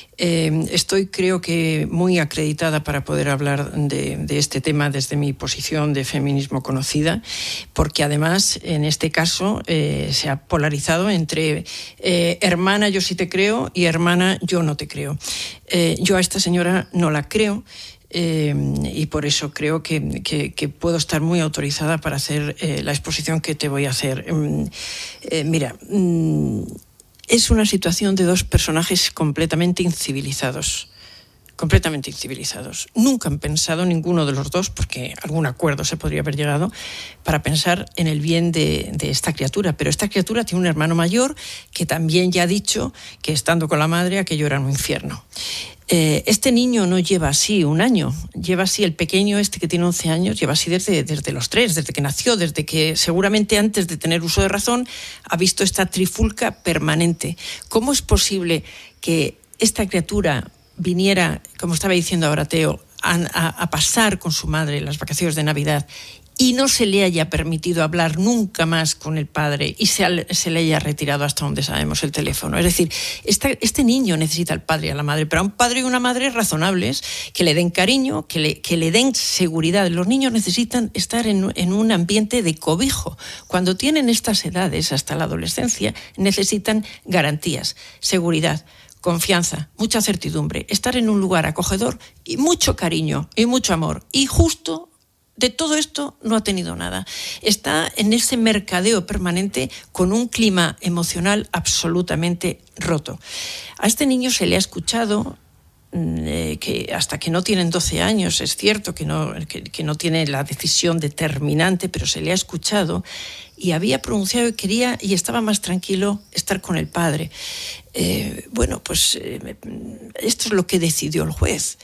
Eh, estoy, creo que, muy acreditada para poder hablar de, de este tema desde mi posición de feminismo conocida, porque además, en este caso, eh, se ha polarizado entre eh, hermana, yo sí te creo, y hermana, yo no te creo. Eh, yo a esta señora no la creo. Eh, y por eso creo que, que, que puedo estar muy autorizada para hacer eh, la exposición que te voy a hacer. Eh, eh, mira, mm, es una situación de dos personajes completamente incivilizados. Completamente incivilizados. Nunca han pensado ninguno de los dos, porque algún acuerdo se podría haber llegado, para pensar en el bien de, de esta criatura. Pero esta criatura tiene un hermano mayor que también ya ha dicho que estando con la madre aquello era un infierno. Eh, este niño no lleva así un año, lleva así, el pequeño este que tiene once años, lleva así desde, desde los tres, desde que nació, desde que seguramente antes de tener uso de razón ha visto esta trifulca permanente. ¿Cómo es posible que esta criatura viniera, como estaba diciendo ahora Teo, a, a, a pasar con su madre las vacaciones de Navidad y no se le haya permitido hablar nunca más con el padre y se, se le haya retirado hasta donde sabemos el teléfono? Es decir, esta, este niño necesita al padre y a la madre, pero a un padre y una madre razonables, que le den cariño, que le, que le den seguridad. Los niños necesitan estar en, en un ambiente de cobijo. Cuando tienen estas edades, hasta la adolescencia, necesitan garantías, seguridad, confianza, mucha certidumbre, estar en un lugar acogedor y mucho cariño y mucho amor. Y justo de todo esto no ha tenido nada. Está en ese mercadeo permanente con un clima emocional absolutamente roto. A este niño se le ha escuchado eh, que hasta que no tienen doce años, es cierto que no, que, que no tiene la decisión determinante, pero se le ha escuchado y había pronunciado y quería y estaba más tranquilo estar con el padre. Eh, bueno, pues eh, esto es lo que decidió el juez.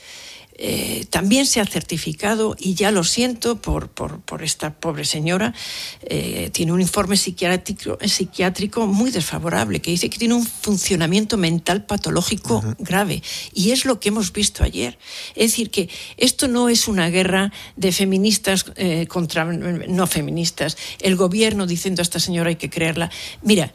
Eh, también se ha certificado, y ya lo siento por, por, por esta pobre señora, eh, tiene un informe psiquiátrico, psiquiátrico muy desfavorable, que dice que tiene un funcionamiento mental patológico uh-huh. grave, y es lo que hemos visto ayer. Es decir, que esto no es una guerra de feministas eh, contra no feministas, el gobierno diciendo a esta señora hay que creerla. Mira,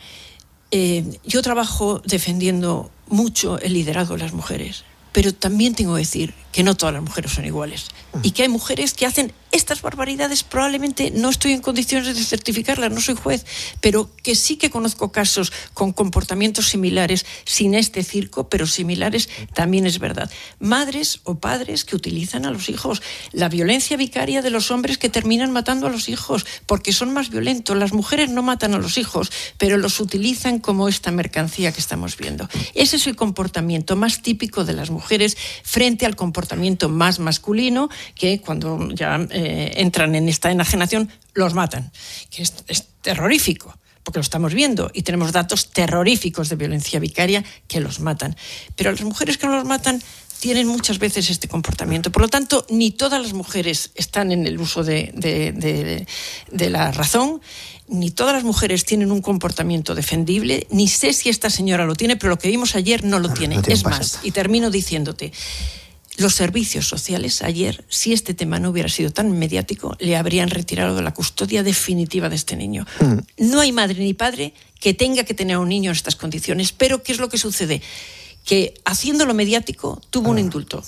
eh, yo trabajo defendiendo mucho el liderazgo de las mujeres, pero también tengo que decir que no todas las mujeres son iguales y que hay mujeres que hacen estas barbaridades. Probablemente no estoy en condiciones de certificarlas, no soy juez, pero que sí que conozco casos con comportamientos similares, sin este circo, pero similares, también es verdad. Madres o padres que utilizan a los hijos, la violencia vicaria de los hombres que terminan matando a los hijos porque son más violentos. Las mujeres no matan a los hijos, pero los utilizan como esta mercancía que estamos viendo. Ese es el comportamiento más típico de las mujeres frente al comportamiento más masculino, que cuando ya eh, entran en esta enajenación los matan, que es, es terrorífico, porque lo estamos viendo y tenemos datos terroríficos de violencia vicaria que los matan. Pero las mujeres que no los matan tienen muchas veces este comportamiento. Por lo tanto, ni todas las mujeres están en el uso de, de, de, de la razón, ni todas las mujeres tienen un comportamiento defendible, ni sé si esta señora lo tiene, pero lo que vimos ayer no lo no, tiene. No tiene. Es más, y termino diciéndote, los servicios sociales ayer, si este tema no hubiera sido tan mediático, le habrían retirado de la custodia definitiva de este niño. Mm. No hay madre ni padre que tenga que tener a un niño en estas condiciones, pero ¿qué es lo que sucede? Que haciéndolo mediático tuvo ah. un indulto.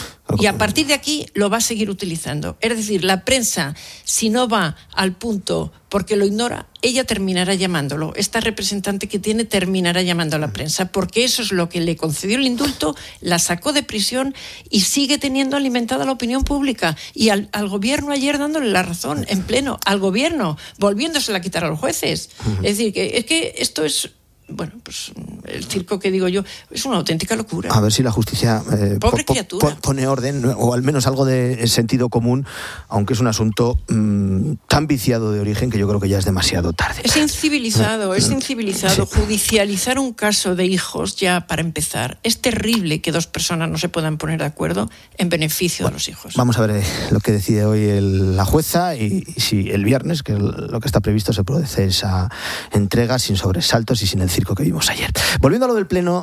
Y a partir de aquí lo va a seguir utilizando. Es decir, la prensa, si no va al punto porque lo ignora, ella terminará llamándolo. Esta representante que tiene terminará llamando a la prensa, porque eso es lo que le concedió el indulto, la sacó de prisión y sigue teniendo alimentada la opinión pública. Y al, al gobierno ayer dándole la razón en pleno, al gobierno, volviéndosela a quitar a los jueces. Uh-huh. Es decir, que, es que esto es... Bueno, pues el circo que digo yo es una auténtica locura. A ver si la justicia eh, Pobre po- criatura. Po- pone orden, o al menos algo de sentido común, aunque es un asunto mmm, tan viciado de origen que yo creo que ya es demasiado tarde. Es incivilizado, es incivilizado. Sí. Judicializar un caso de hijos, ya para empezar, es terrible que dos personas no se puedan poner de acuerdo en beneficio bueno, de los hijos. Vamos a ver lo que decide hoy el, la jueza y, y si el viernes, que es lo que está previsto, se produce esa entrega sin sobresaltos y sin el circo que vimos ayer. Volviendo a lo del pleno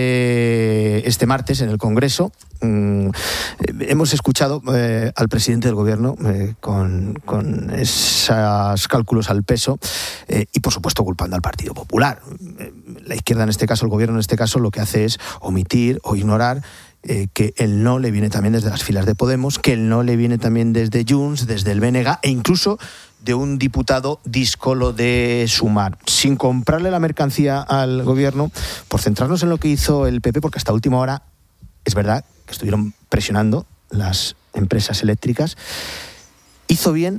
de este martes en el Congreso, mmm, hemos escuchado eh, al presidente del Gobierno eh, con, con esos cálculos al peso eh, y, por supuesto, culpando al Partido Popular. La izquierda, en este caso, el Gobierno en este caso, lo que hace es omitir o ignorar Eh, que el no le viene también desde las filas de Podemos, que el no le viene también desde Junts, desde el B N G e incluso de un diputado díscolo de Sumar. Sin comprarle la mercancía al Gobierno, por centrarnos en lo que hizo el P P, porque hasta última hora es verdad que estuvieron presionando las empresas eléctricas. ¿Hizo bien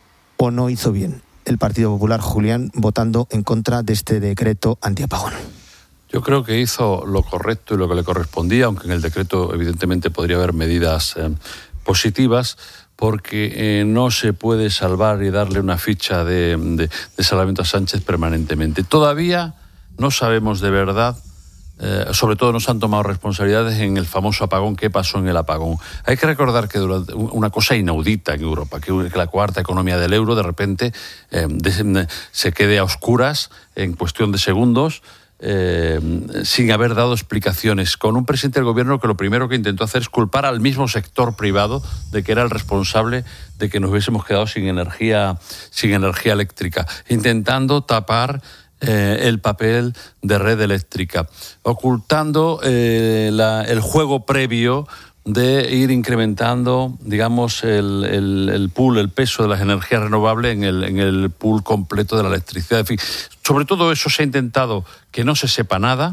o no hizo bien el Partido Popular, Julián, votando en contra de este decreto antiapagón? Yo creo que hizo lo correcto y lo que le correspondía, aunque en el decreto evidentemente podría haber medidas eh, positivas, porque eh, no se puede salvar y darle una ficha de, de, de salvamento a Sánchez permanentemente. Todavía no sabemos de verdad, eh, sobre todo no se han tomado responsabilidades en el famoso apagón. ¿Qué pasó en el apagón? Hay que recordar que durante una cosa inaudita en Europa, que la cuarta economía del euro de repente eh, de, se quede a oscuras en cuestión de segundos, Eh, sin haber dado explicaciones, con un presidente del Gobierno que lo primero que intentó hacer es culpar al mismo sector privado de que era el responsable de que nos hubiésemos quedado sin energía, sin energía eléctrica, intentando tapar eh, el papel de red eléctrica, ocultando eh, la, el juego previo de ir incrementando, digamos, el, el, el pool, el peso de las energías renovables en el, en el pool completo de la electricidad. En fin, sobre todo eso se ha intentado que no se sepa nada.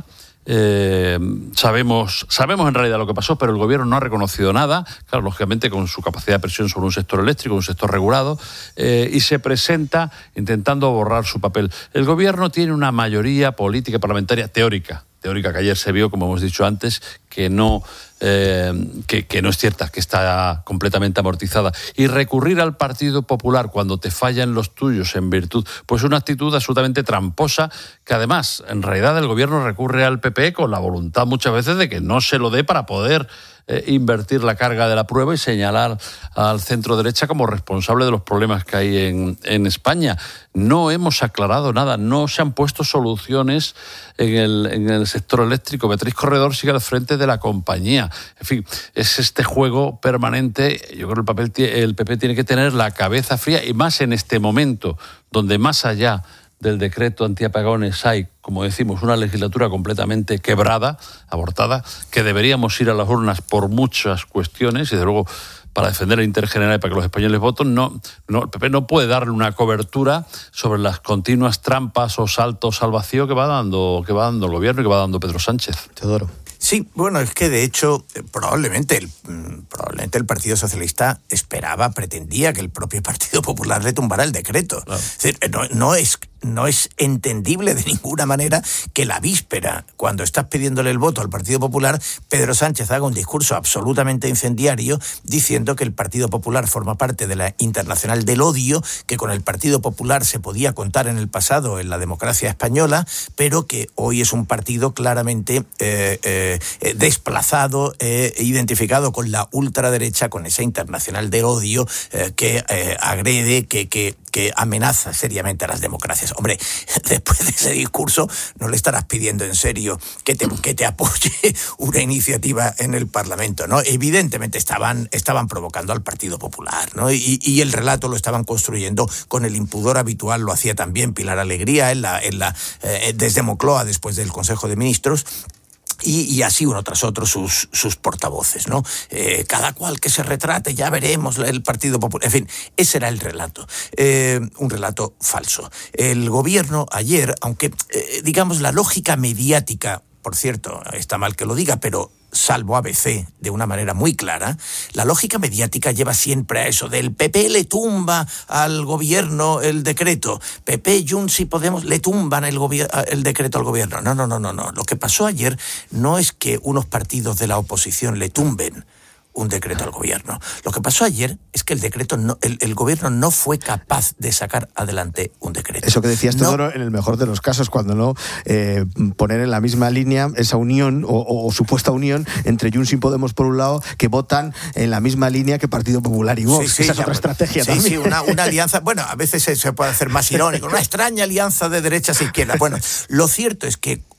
Eh, sabemos, sabemos en realidad lo que pasó, pero el Gobierno no ha reconocido nada, claro, lógicamente con su capacidad de presión sobre un sector eléctrico, un sector regulado, eh, y se presenta intentando borrar su papel. El Gobierno tiene una mayoría política parlamentaria teórica, teórica que ayer se vio, como hemos dicho antes, que no, eh, que, que no es cierta, que está completamente amortizada. Y recurrir al Partido Popular cuando te fallan los tuyos en virtud, pues una actitud absolutamente tramposa, que además, en realidad, el Gobierno recurre al P P con la voluntad muchas veces de que no se lo dé para poder eh, invertir la carga de la prueba y señalar al centro derecha como responsable de los problemas que hay en, en España. No hemos aclarado nada, no se han puesto soluciones en el, en el sector eléctrico. Beatriz Corredor sigue al frente de la compañía. En fin, es este juego permanente. Yo creo que el, papel, el P P tiene que tener la cabeza fría, y más en este momento, donde más allá del decreto antiapagones hay, como decimos, una legislatura completamente quebrada, abortada, que deberíamos ir a las urnas por muchas cuestiones, y de luego para defender el interés general y para que los españoles voten. No, no, el P P no puede darle una cobertura sobre las continuas trampas o saltos al vacío que va dando, que va dando el Gobierno y que va dando Pedro Sánchez. Teodoro. Sí, bueno, es que de hecho probablemente el, probablemente el Partido Socialista esperaba, pretendía que el propio Partido Popular le tumbara el decreto. Claro. Es decir, no, no es... No es entendible de ninguna manera que la víspera, cuando estás pidiéndole el voto al Partido Popular, Pedro Sánchez haga un discurso absolutamente incendiario diciendo que el Partido Popular forma parte de la Internacional del Odio, que con el Partido Popular se podía contar en el pasado en la democracia española, pero que hoy es un partido claramente eh, eh, desplazado, eh, identificado con la ultraderecha, con esa Internacional del Odio eh, que eh, agrede, que, que, que amenaza seriamente a las democracias. Hombre, después de ese discurso no le estarás pidiendo en serio que te, que te apoye una iniciativa en el Parlamento, ¿no? Evidentemente estaban, estaban provocando al Partido Popular, ¿no? Y, y el relato lo estaban construyendo con el impudor habitual, lo hacía también Pilar Alegría en la, en la, eh, desde Moncloa, después del Consejo de Ministros. Y, y así uno tras otro sus, sus portavoces, ¿no? Eh, cada cual que se retrate, ya veremos el Partido Popular. En fin, ese era el relato. Eh, un relato falso. El Gobierno ayer, aunque, eh, digamos, la lógica mediática, por cierto, está mal que lo diga, pero salvo A B C, de una manera muy clara, la lógica mediática lleva siempre a eso del P P le tumba al Gobierno el decreto, P P, Junts y Podemos le tumban el, gobier- el decreto al Gobierno. No, no, no, no, no. Lo que pasó ayer no es que unos partidos de la oposición le tumben un decreto al Gobierno. Lo que pasó ayer es que el decreto no, el, el Gobierno no fue capaz de sacar adelante un decreto. Eso que decías, Teodoro, no, en el mejor de los casos, cuando no eh, poner en la misma línea esa unión o, o, o supuesta unión entre Junts y Podemos por un lado, que votan en la misma línea que Partido Popular y Vox. Sí, sí, esa es otra estrategia sí, también. Sí, una, una alianza, bueno, a veces se, se puede hacer más irónico, una extraña alianza de derechas e izquierdas. Bueno, lo cierto es que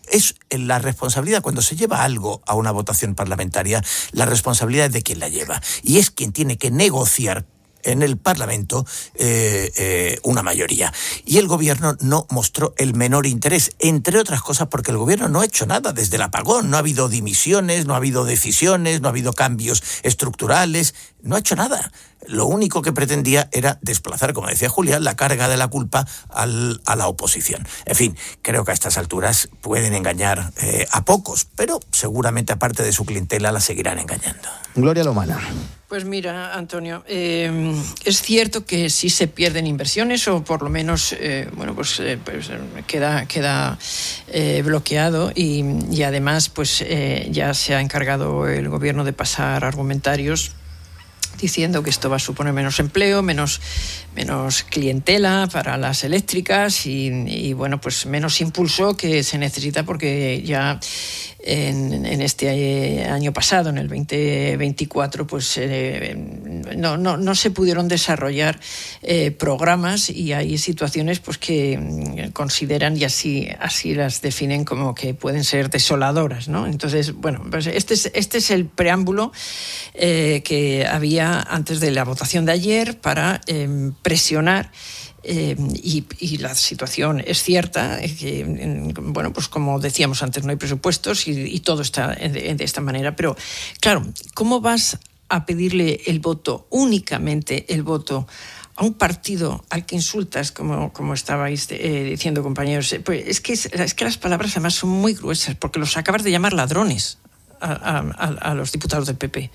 es la responsabilidad, cuando se lleva algo a una votación parlamentaria, la responsabilidad es de quien la lleva. Y es quien tiene que negociar en el Parlamento eh, eh, una mayoría. Y el gobierno no mostró el menor interés, entre otras cosas porque el gobierno no ha hecho nada desde el apagón. No ha habido dimisiones, no ha habido decisiones, no ha habido cambios estructurales, no ha hecho nada. Lo único que pretendía era desplazar, como decía Julián, la carga de la culpa al, a la oposición. En fin, creo que a estas alturas pueden engañar eh, a pocos, pero seguramente aparte de su clientela la seguirán engañando. Gloria Lomana. Pues mira, Antonio, eh, es cierto que sí se pierden inversiones o por lo menos, eh, bueno, pues, eh, pues queda, queda eh, bloqueado y, y además pues eh, ya se ha encargado el gobierno de pasar argumentarios diciendo que esto va a suponer menos empleo, menos, menos clientela para las eléctricas y, y bueno, pues menos impulso que se necesita porque ya en, en este año pasado, en el veinte veinticuatro, pues eh, no, no, no se pudieron desarrollar eh, programas y hay situaciones pues que consideran y así, así las definen como que pueden ser desoladoras, ¿no? Entonces, bueno, pues este es, este es el preámbulo eh, que había antes de la votación de ayer para eh, presionar. Eh, y, y la situación es cierta, eh, que, en, bueno, pues como decíamos antes, no hay presupuestos y, y todo está de, de esta manera. Pero, claro, ¿cómo vas a pedirle el voto, únicamente el voto, a un partido al que insultas, como, como estabais eh, diciendo, compañeros? Pues es que, es que las palabras además son muy gruesas, porque los acabas de llamar ladrones a, a, a, a los diputados del P P.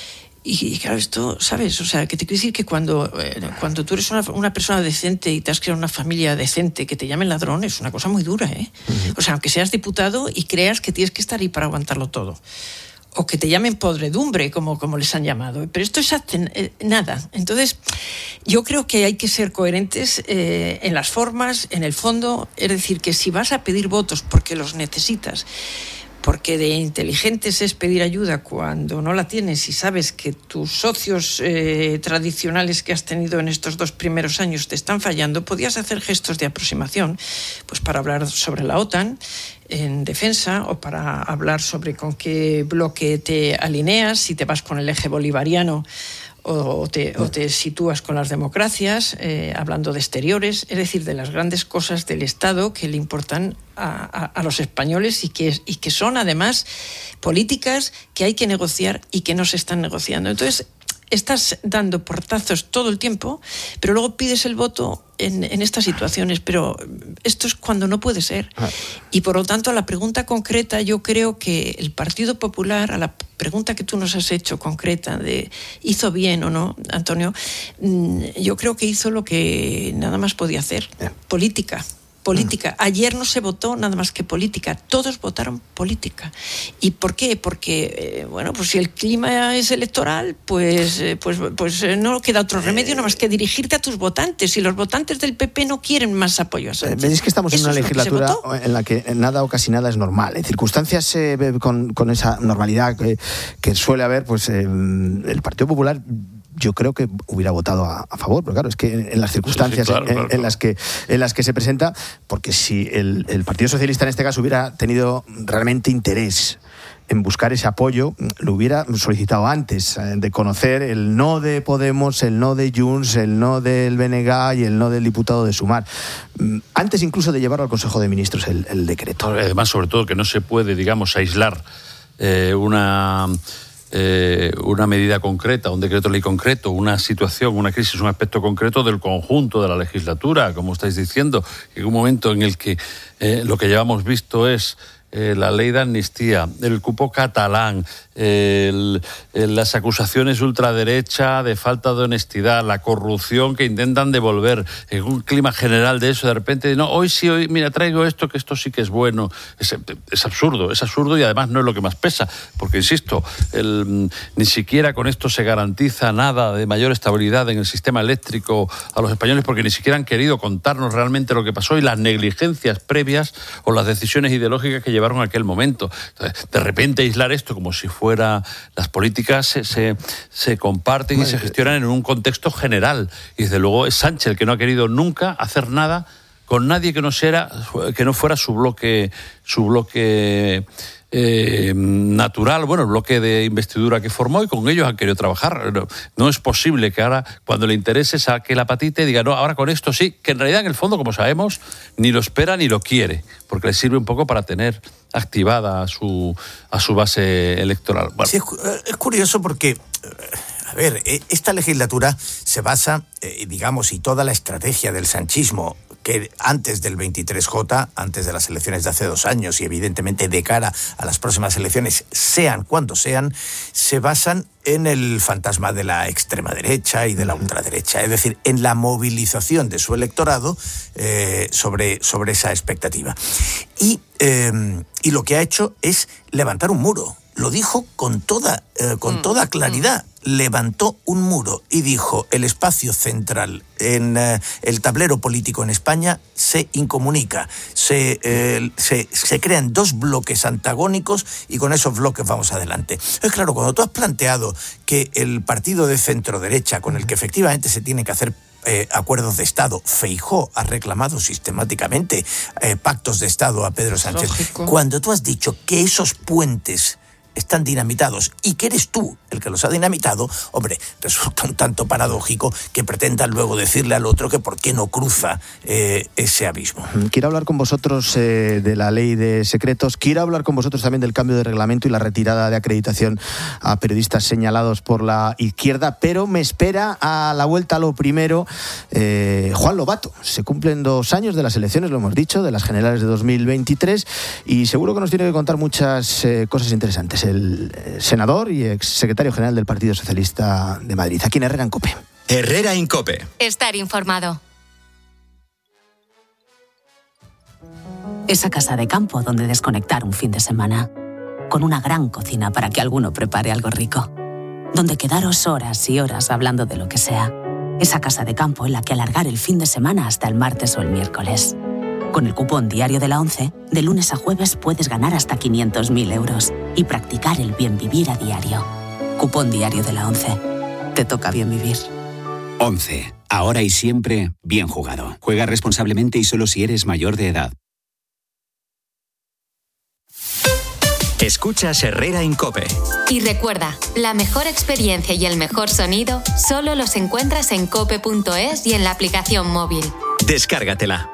Y claro, esto, ¿sabes? O sea, que te quiero decir que cuando, eh, cuando tú eres una, una persona decente y te has creado una familia decente, que te llamen ladrón es una cosa muy dura, ¿eh? Uh-huh. O sea, aunque seas diputado y creas que tienes que estar ahí para aguantarlo todo. O que te llamen podredumbre, como, como les han llamado. Pero esto es eh, nada. Entonces, yo creo que hay que ser coherentes eh, en las formas, en el fondo. Es decir, que si vas a pedir votos porque los necesitas, porque de inteligentes es pedir ayuda cuando no la tienes y sabes que tus socios eh, tradicionales que has tenido en estos dos primeros años te están fallando, podías hacer gestos de aproximación, pues para hablar sobre la OTAN en defensa o para hablar sobre con qué bloque te alineas, si te vas con el eje bolivariano o te, o te sitúas con las democracias, eh, hablando de exteriores, es decir, de las grandes cosas del Estado que le importan a, a, a los españoles y que, y que son además políticas que hay que negociar y que no se están negociando. Entonces, estás dando portazos todo el tiempo, pero luego pides el voto en, en estas situaciones, pero esto es cuando no puede ser. Y por lo tanto, a la pregunta concreta, yo creo que el Partido Popular, a la pregunta que tú nos has hecho concreta de ¿hizo bien o no, Antonio? Yo creo que hizo lo que nada más podía hacer, política. Política. Ayer no se votó nada más que política. Todos votaron política. ¿Y por qué? Porque, eh, bueno, pues si el clima es electoral, pues, eh, pues, pues eh, no queda otro remedio nada más que dirigirte a tus votantes. Y los votantes del P P no quieren más apoyo a Sánchez. Veis que estamos en una Eso es legislatura en la que nada o casi nada es normal. En circunstancias eh, con, con esa normalidad que, que suele haber, pues eh, el Partido Popular, yo creo que hubiera votado a, a favor, pero claro, es que en, en las circunstancias sí, sí, claro, en, claro, claro. En, las que, en las que se presenta, porque si el, el Partido Socialista en este caso hubiera tenido realmente interés en buscar ese apoyo, lo hubiera solicitado antes, de conocer el no de Podemos, el no de Junts, el no del B N G y el no del diputado de Sumar, antes incluso de llevarlo al Consejo de Ministros el, el decreto. Además, sobre todo, que no se puede, digamos, aislar eh, una... Eh, una medida concreta, un decreto de ley concreto, una situación, una crisis, un aspecto concreto del conjunto de la legislatura, como estáis diciendo, en un momento en el que eh, lo que llevamos visto es eh, la ley de amnistía, el cupo catalán, el, el, las acusaciones de ultraderecha de falta de honestidad, la corrupción que intentan devolver, en un clima general de eso, de repente, no, hoy sí, hoy, mira, traigo esto, que esto sí que es bueno. Es, es absurdo, es absurdo y además no es lo que más pesa, porque, insisto, el, ni siquiera con esto se garantiza nada de mayor estabilidad en el sistema eléctrico a los españoles, porque ni siquiera han querido contarnos realmente lo que pasó y las negligencias previas o las decisiones ideológicas que llevaron a aquel momento. Entonces, de repente aislar esto como si fuera fuera, las políticas se, se, se comparten y se gestionan en un contexto general. Y desde luego es Sánchez el que no ha querido nunca hacer nada con nadie que no, sea, que no fuera su bloque, su bloque eh, natural, bueno, el bloque de investidura que formó, y con ellos han querido trabajar. No, no es posible que ahora, cuando le interese, saque la patita y diga, no, ahora con esto sí, que en realidad, en el fondo, como sabemos, ni lo espera ni lo quiere, porque le sirve un poco para tener activada a su, a su base electoral. Bueno. Sí, es, es curioso porque, a ver, esta legislatura se basa, eh, digamos, y toda la estrategia del sanchismo, que antes del veintitrés J, antes de las elecciones de hace dos años y evidentemente de cara a las próximas elecciones, sean cuando sean, se basan en el fantasma de la extrema derecha y de la ultraderecha, es decir, en la movilización de su electorado eh, sobre, sobre esa expectativa. Y, eh, y lo que ha hecho es levantar un muro. Lo dijo con toda, eh, con toda claridad. Levantó un muro y dijo: el espacio central en eh, el tablero político en España se incomunica, se, eh, se, se crean dos bloques antagónicos y con esos bloques vamos adelante. Es claro, cuando tú has planteado que el partido de centro derecha, con el que efectivamente se tiene que hacer Eh, acuerdos de Estado, Feijóo ha reclamado sistemáticamente eh, pactos de Estado a Pedro Sánchez. Lógico. Cuando tú has dicho que esos puentes están dinamitados y que eres tú el que los ha dinamitado, hombre, resulta un tanto paradójico que pretendan luego decirle al otro que por qué no cruza eh, ese abismo. Quiero hablar con vosotros eh, de la ley de secretos, quiero hablar con vosotros también del cambio de reglamento y la retirada de acreditación a periodistas señalados por la izquierda, pero me espera a la vuelta lo primero eh, Juan Lobato. Se cumplen dos años de las elecciones, lo hemos dicho, de las generales de dos mil veintitrés, y seguro que nos tiene que contar muchas eh, cosas interesantes. El senador y exsecretario general del Partido Socialista de Madrid, aquí en Herrera en COPE. Herrera en COPE. Estar informado. Esa casa de campo donde desconectar un fin de semana. Con una gran cocina para que alguno prepare algo rico. Donde quedaros horas y horas hablando de lo que sea. Esa casa de campo en la que alargar el fin de semana hasta el martes o el miércoles. Con el cupón diario de la ONCE, de lunes a jueves puedes ganar hasta quinientos mil euros y practicar el bien vivir a diario. Cupón diario de la ONCE. Te toca bien vivir. ONCE. Ahora y siempre, bien jugado. Juega responsablemente y solo si eres mayor de edad. Escuchas Herrera en COPE. Y recuerda, la mejor experiencia y el mejor sonido solo los encuentras en cope punto es y en la aplicación móvil. Descárgatela.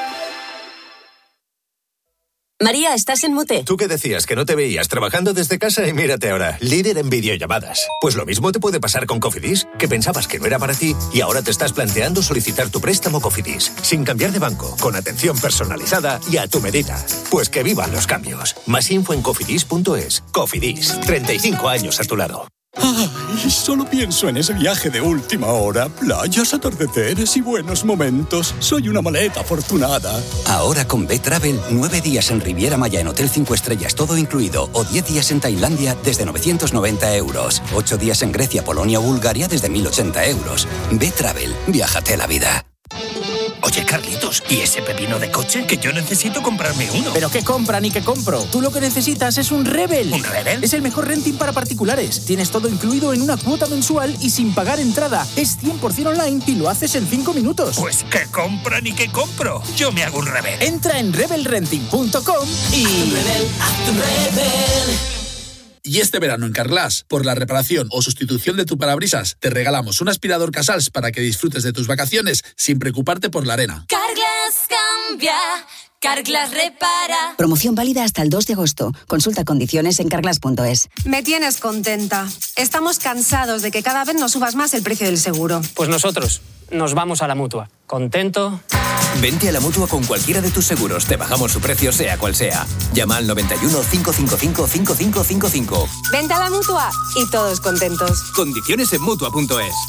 María, ¿estás en mute? ¿Tú qué decías? Que no te veías trabajando desde casa y mírate ahora, líder en videollamadas. Pues lo mismo te puede pasar con Cofidis, que pensabas que no era para ti y ahora te estás planteando solicitar tu préstamo Cofidis, sin cambiar de banco, con atención personalizada y a tu medida. Pues que vivan los cambios. Más info en cofidis punto es. Cofidis, treinta y cinco años a tu lado. Ay, solo pienso en ese viaje de última hora, playas, atardeceres y buenos momentos. Soy una maleta afortunada. Ahora con B-Travel, nueve días en Riviera Maya en Hotel cinco estrellas, todo incluido, o diez días en Tailandia desde novecientos noventa euros. ocho días en Grecia, Polonia o Bulgaria desde mil ochenta euros. B-Travel, viájate la vida. Oye, Carlitos, ¿y ese pepino de coche? Que yo necesito comprarme uno. ¿Pero qué compra ni qué compro? Tú lo que necesitas es un Rebel. ¿Un Rebel? Es el mejor renting para particulares. Tienes todo incluido en una cuota mensual y sin pagar entrada. Es cien por ciento online y lo haces en cinco minutos. Pues ¿qué compra ni qué compro? Yo me hago un Rebel. Entra en rebel renting punto com y... Haz tu Rebel, haz tu Rebel. Y este verano en Carglass, por la reparación o sustitución de tu parabrisas, te regalamos un aspirador Casals para que disfrutes de tus vacaciones sin preocuparte por la arena. Carglass cambia, Carglass repara. Promoción válida hasta el dos de agosto. Consulta condiciones en carglass punto es. Me tienes contenta. Estamos cansados de que cada vez nos subas más el precio del seguro. Pues nosotros nos vamos a la Mutua. ¿Contento? Vente a la Mutua con cualquiera de tus seguros. Te bajamos su precio sea cual sea. Llama al noventa y uno, cinco cinco cinco, cinco cinco cinco cinco. Vente a la Mutua y todos contentos. Condiciones en Mutua punto es.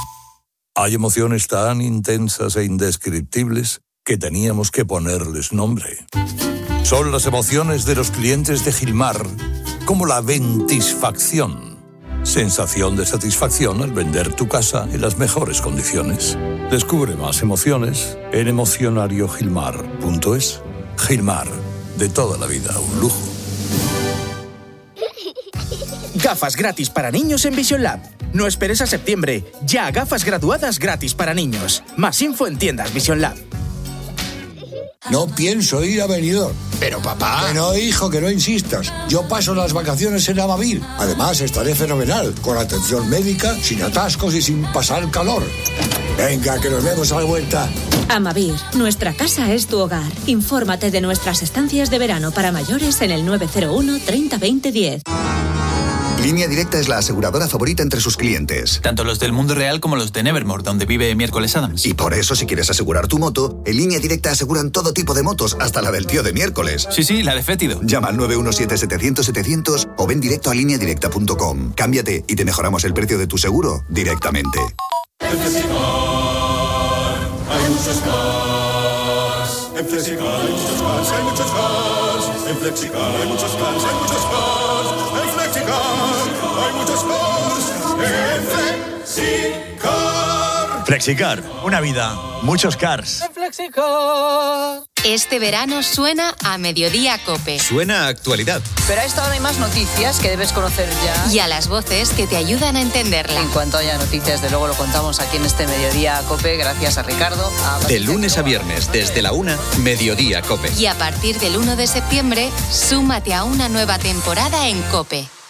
Hay emociones tan intensas e indescriptibles que teníamos que ponerles nombre. Son las emociones de los clientes de Gilmar, como la ventisfacción. Sensación de satisfacción al vender tu casa en las mejores condiciones. Descubre más emociones en emocionario gilmar punto es. Gilmar, de toda la vida, un lujo. Gafas gratis para niños en Vision Lab. No esperes a septiembre. Ya gafas graduadas gratis para niños. Más info en tiendas Vision Lab. No pienso ir a Benidorm. Pero papá... Que no, hijo, que no insistas. Yo paso las vacaciones en Amavir. Además, estaré fenomenal, con atención médica, sin atascos y sin pasar calor. Venga, que nos vemos a la vuelta. Amavir, nuestra casa es tu hogar. Infórmate de nuestras estancias de verano para mayores en el nueve cero uno treinta veinte diez. Línea Directa es la aseguradora favorita entre sus clientes. Tanto los del mundo real como los de Nevermore, donde vive Miércoles Adams. Y por eso, si quieres asegurar tu moto, en Línea Directa aseguran todo tipo de motos, hasta la del tío de Miércoles. Sí, sí, la de Fétido. Llama al nueve uno siete setecientos setecientos o ven directo a línea directa punto com. Cámbiate y te mejoramos el precio de tu seguro directamente. En Flexicar hay muchos cars. En Flexicar hay muchos cars, hay muchos cars. En Flexicar hay muchos cars, hay muchos cars. En Flexicar hay muchos cars. En Flexicar. Flexicar, una vida, muchos cars. En Flexicar. Este verano suena a Mediodía COPE. Suena a actualidad. Pero a esta hora hay más noticias que debes conocer ya. Y a las voces que te ayudan a entenderla. En cuanto haya noticias, de luego lo contamos aquí en este Mediodía COPE, gracias a Ricardo. A de lunes a viernes, desde la una, Mediodía COPE. Y a partir del uno de septiembre, súmate a una nueva temporada en COPE.